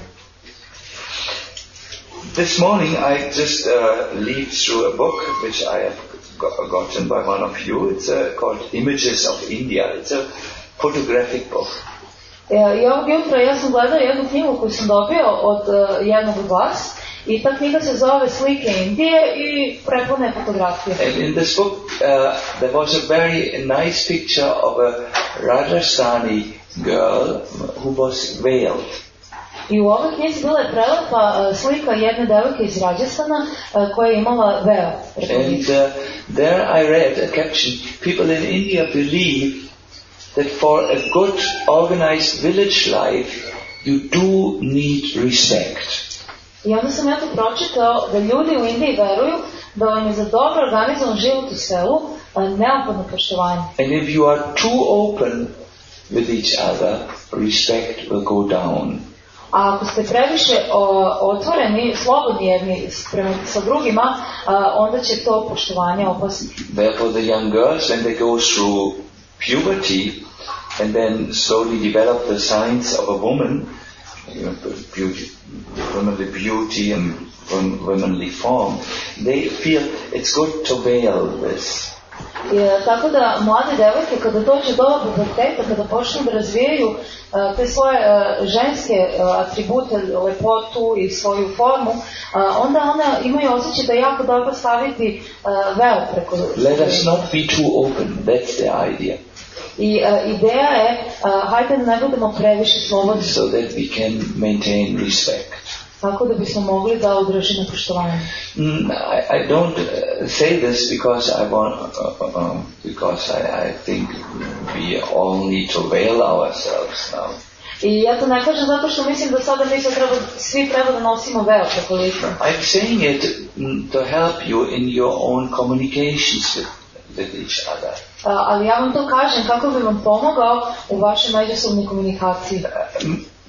This morning I just uh, leafed through a book which I have got, gotten by one of you. It's uh, called Images of India. It's a photographic book. I ovog jutra ja sam gledao jednu knjigu koju sam dobio od uh, jednog od vas. I ta knjiga se zove Slike Indije i prepune fotografije. And in this book uh, there was a very nice picture of a Rajasthani girl who was veiled. I u ovoj knjizi bila je prelepa uh, slika jedne devojke iz Rajasthana uh, koja je imala veo. And uh, there I read a caption: people in India believe that for a good organized village life you do need respect. I onda sam ja tu pročitao da ljudi u Indiji veruju da vam je za dobro organizovan život u selu neophodno poštovanje. And if you are too open, with each other, respect will go down. A ako ste previše o, otvoreni, slobodni jedni prema sa drugima, a, onda će to poštovanje opasti. Therefore the young girls, when they go through puberty and then slowly develop the signs of a woman, you know, beauty, womanly beauty and womanly form, they feel it's good to veil this. I, tako da mlade devojke kada dođe do puberteta, kada počnu da razvijaju uh, te svoje uh, ženske uh, atribute, lepotu i svoju formu, uh, onda one imaju osjećaj da je jako dobro staviti uh, veo preko. Let us not be too open, that's the idea. I uh, ideja je, uh, hajde da ne budemo previše slobodni. So that we can maintain respect. Tako da bismo mogli da održimo poštovanje. Mm, I, I don't uh, say this because I want, uh, um, because I, I think we all need to veil ourselves now. I ja to ne kažem zato što mislim da sada mi se treba, svi treba da nosimo veo preko lica. I'm saying it to help you in your own communications with, with each other. Uh, ali ja vam to kažem kako bi vam pomogao u vašoj međusobnoj komunikaciji. Uh,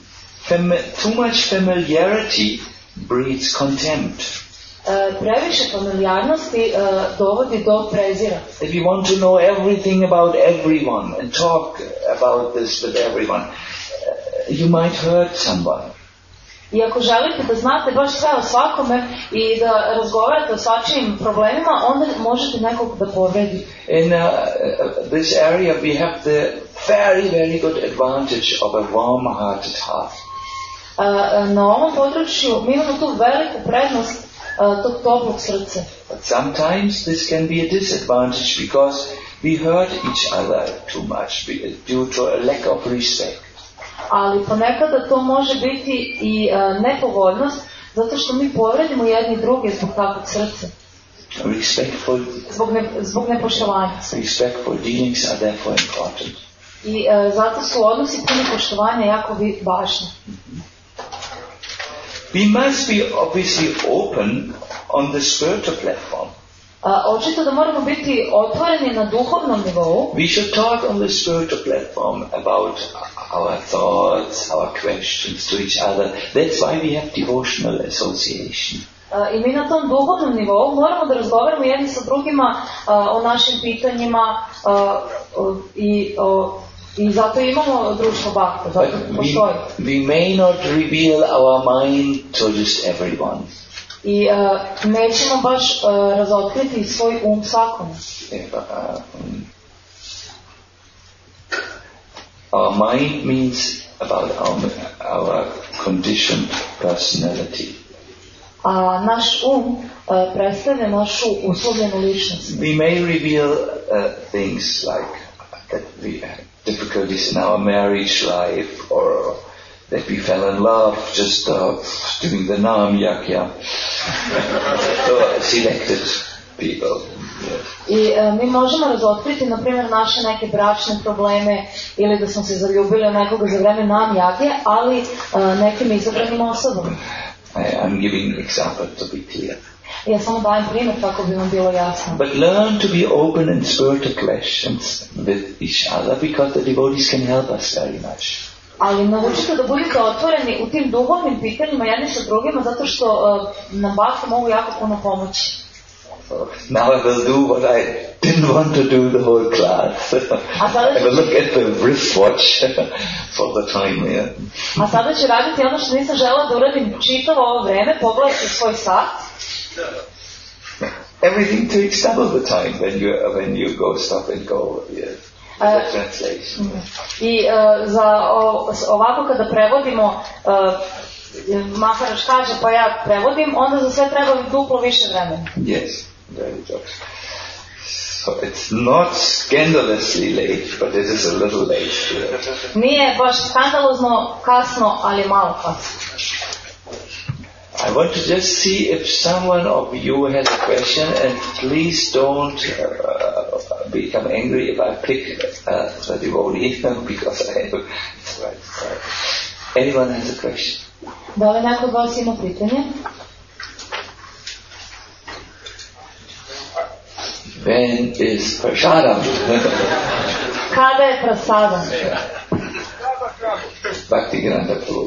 Fam- too much familiarity breeds contempt. Uh, previše familijarnosti uh, dovodi do prezira. If you want to know everything about everyone and talk about this with everyone, uh, you might hurt someone. I ako želite da znate baš sve o svakome i da razgovarate o svačijim problemima, onda možete nekog da povredite. In uh, this area we have the very, very good advantage of a warm-hearted heart. Uh, na ovom području mi imamo tu veliku prednost uh, tog toplog srca. But sometimes this can be a disadvantage because we hurt each other too much due to a lack of respect. Ali ponekada to može biti i uh, nepovoljnost zato što mi povredimo jedni druge zbog takvog srca. Respectful, zbog, ne, zbog nepoštovanja. Respectful dealings are therefore important. I uh, zato su odnosi puni poštovanja jako važni. We must be obviously open on the spiritual platform. Uh, očito da moramo biti otvoreni na duhovnom nivou. We should talk on the spiritual platform about our thoughts, our questions to each other. That's why we have devotional association. Uh, I mi na tom duhovnom nivou moramo da razgovaramo jedni sa drugima uh, o našim pitanjima uh, uh, i o I zato imamo društvo bakta, zato postoji. We, we may not reveal our mind to just everyone. I uh, nećemo baš uh, razotkriti svoj um svakome. If, uh, um, our mind means about our, our conditioned personality. A naš um uh, predstavlja našu uslovljenu ličnost. We may reveal uh, things like that we have difficulties in our marriage life, or that we fell in love just uh, doing the Nam Yakya. So selected people. Yes. I uh, mi možemo razotkriti, na primjer, naše neke bračne probleme ili da smo se zaljubili u nekoga za vreme Nam Yakje, ali uh, nekim izabranim osobama. I am giving an example to be clear. Ja samo dajem primjer kako bi vam bilo jasno. But learn to be open in spiritual questions with each other, because the devotees can help us very much. Ali naučite da budete otvoreni u tim duhovnim pitanjima jedni sa drugima, zato što uh, nam bakti mogu jako puno pomoći. So now I will do what I didn't want to do the whole class. I will look at the wristwatch for the time here. A sada ću raditi ono što nisam žela da uradim čitavo ovo vreme, pogledajte svoj sat. Everything takes double the time when you when you go stop and go. Yeah. The translation. I uh, za o, ovako kada prevodimo, uh, Maharaj kaže pa ja prevodim, onda za sve treba duplo više vremena. Yes, very good. So it's not scandalously late, but it is a little late. Yeah. Nije baš skandalozno kasno, ali malo kasno. I want to just see if someone of you has a question, and please don't uh, become angry if I pick uh, the devotee, because I have. Right, right. Anyone has a question? Da li neko od vas ima pitanje? When is prasadam? Kada je prasadam? Bhaktivedanta Prabhu.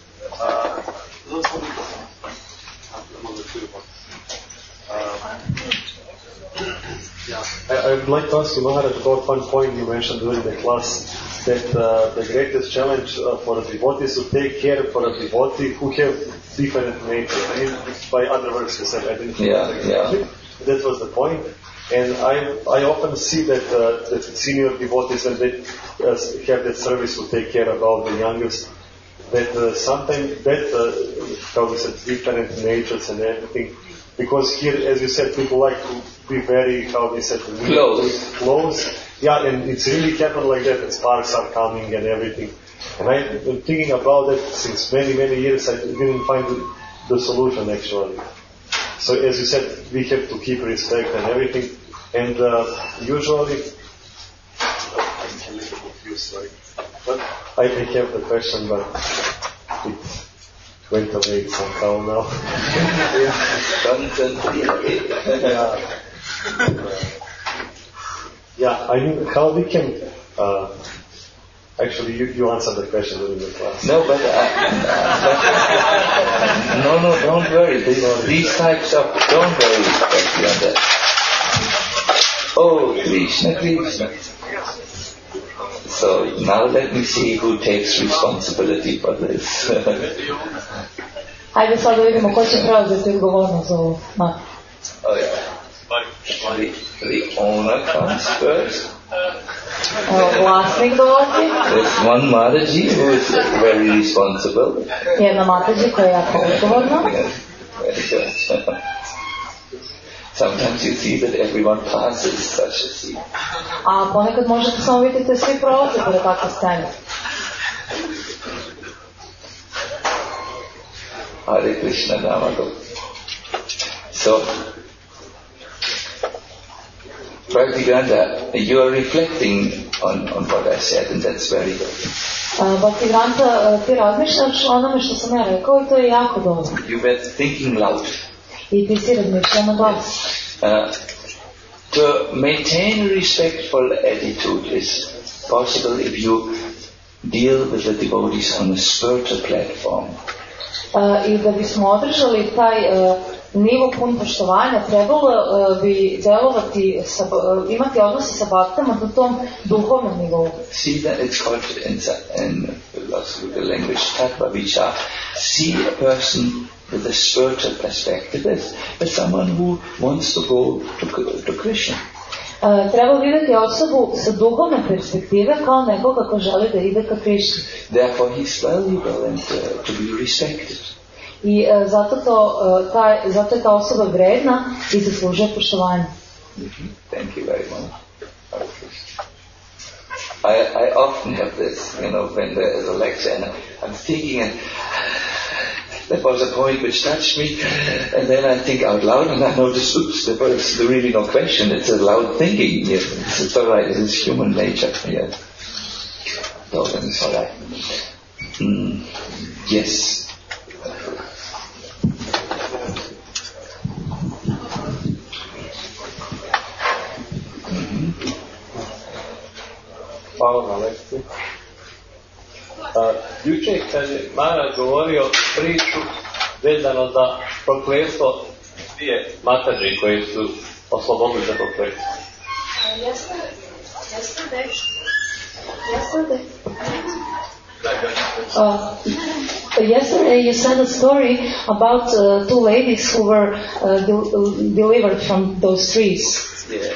Yeah. I, I would like to ask you, Maharaj, about one point you mentioned during the class, that uh, the greatest challenge uh, for a devotee is to take care for a devotee who have different nature. I mean, by other words, you said, I didn't know Yeah, exactly. yeah. That was the point. And I I often see that uh, that senior devotees, when they uh, have that service to take care about the youngest, that uh, sometimes that, uh, how we said, different natures and everything. Because here, as you said, people like to be very, how we said, Close. close. Yeah, and it's really happened like that, and sparks are coming and everything. And I've been thinking about that since many, many years. I didn't find the, the solution, actually. So, as you said, we have to keep respect and everything. And uh, usually, I'm a little confused, sorry. But I have the question, but it went away somehow now. yeah. yeah, I mean, how we can, uh, actually, you, you answered the question during the class. No, but, uh, but no, no, don't worry. These, these types of, don't worry, Bhaktivedanta. Oh, Krishna, Krishna. So now let me see who takes responsibility for this. Ajde sad da vidimo ko će preuzeti odgovornost za ovo. Ma. Oh yeah. The, the owner comes first. Evo, vlasnik dolazi. There's one Mataji who is very responsible. Jedna matađi koja je jako odgovorna. Yes, very good. Sometimes you see that everyone passes such a scene. A ponekad možete samo vidjeti svi prolaze pored takve scene. Hare Krishna Namago. So, Bhaktivedanta, you are reflecting on, on what I said, and that's very good. Uh, Bhaktivedanta, ti razmišljaš o onome što sam ja rekao i to je jako dobro. You were thinking loud. I ti si razmišljao na glas. Uh, to maintain a respectful attitude is possible if you deal with the devotees on a spiritual platform. Uh, I da bismo održali taj uh, nivo pun poštovanja, trebalo uh, bi delovati, sa, uh, imati odnose sa bhaktama na tom duhovnom nivou. See that it's called in, in philosophical language, tattva vichar. See a person with a spiritual perspective as, as someone who wants to go to, to Krishna. Uh, treba vidjeti osobu sa duhovne perspektive kao nekoga ko želi da ide ka Krišni. Therefore he's valuable and uh, to be respected. I uh, zato, to, uh, taj, zato je ta osoba vredna i zaslužuje poštovanje. Mm-hmm. Thank you very much. I, I often have this, you know, when there is a lecture and I'm thinking and that was a point which touched me, and then I think out loud, and I notice, oops, there was really no question. It's a loud thinking. Yes, it's all right. It's human nature. Yes. So then it's all right. Mm. Yes. Mm-hmm. Hvala na lekciji. Uh, juče kad je Maharaj govorio priču vezano za prokletstvo dvije matađi koji su oslobodili za prokletstvo. Uh, yesterday, yesterday, yesterday. Uh, yesterday you said a story about uh, two ladies who were uh, de- delivered from those trees. Yeah.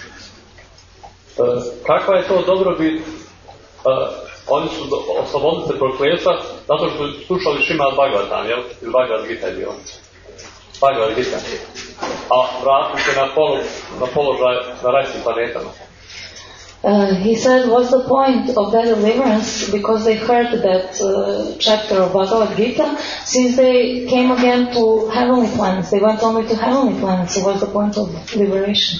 Uh, kakva je to dobrobit? Uh, Oni su do, oslobodili se prokletstva zato što su slušali Šrimad Bhagavatam, jel? Ili Bhagavad Gita je bilo. Bhagavad Gita. A vratili se na, polo, na položaj na rajskim planetama. Uh, he said, what's the point of their deliverance? Because they heard that uh, chapter of Bhagavad Gita, since they came again to heavenly planets. They went only to heavenly planets, so what's the point of liberation?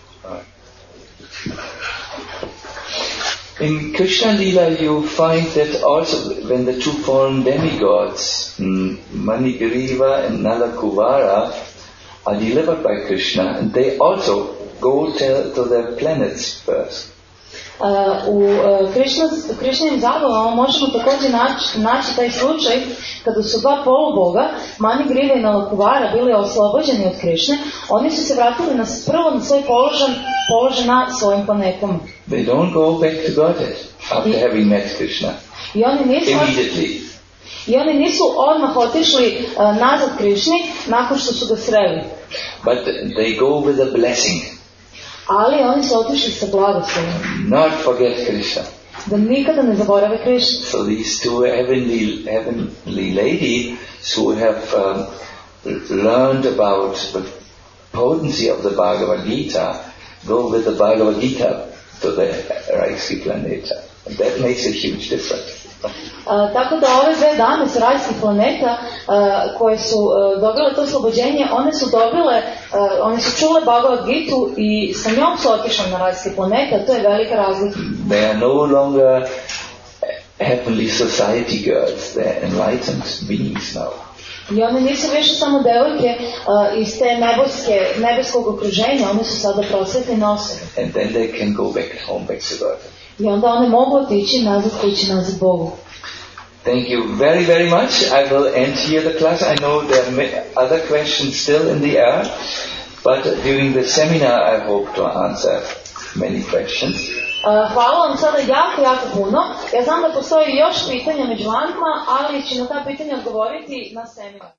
In Krishna Lila you find that also when the two fallen demigods, Manigriva and Nalakuvara, are delivered by Krishna, and they also go to, to their planets first. u Krišnim zabavama možemo također naći, naći taj slučaj kada su dva poluboga, Mani Griva i Nalakuvara, bili oslobođeni od Krišne. Oni su se vratili na, prvo na svoj položaj, položaj na svojim planetama. They don't go back to Godhead after I, having met Krishna. I oni nisu, immediately. I oni nisu odmah otišli uh, nazad Krišni nakon što su ga sreli. But they go with a blessing. Ali oni su otišli sa blagoslovom. Not forget Krishna. Da nikada ne zaborave Krišnu. So these two heavenly, heavenly ladies who have um, learned about the potency of the Bhagavad Gita go with the Bhagavad Gita to the Rajski planeta. And that makes a huge difference. Uh, tako da ove dve dame sa rajskih planeta uh, koje su uh, dobile to oslobođenje, one su dobile, uh, one su čule Bhagavad Gitu i sa njom su otišle na rajske planete, a to je velika razlika. They are no longer heavenly society girls, they are enlightened beings now. I one nisu više samo devojke uh, iz te nebeske, nebeskog okruženja, one su sada prosvetljene osobe. And then they can go back home, back to God. I onda one mogu otići nazad kući, nazad Bogu. Thank you very, very much. I will end here the class. I know there are other questions still in the air, but during the seminar I hope to answer many questions. Uh, hvala vam sada jako, jako puno. Ja znam da postoji još pitanja među vama, ali ću na ta pitanja odgovoriti na seminaru.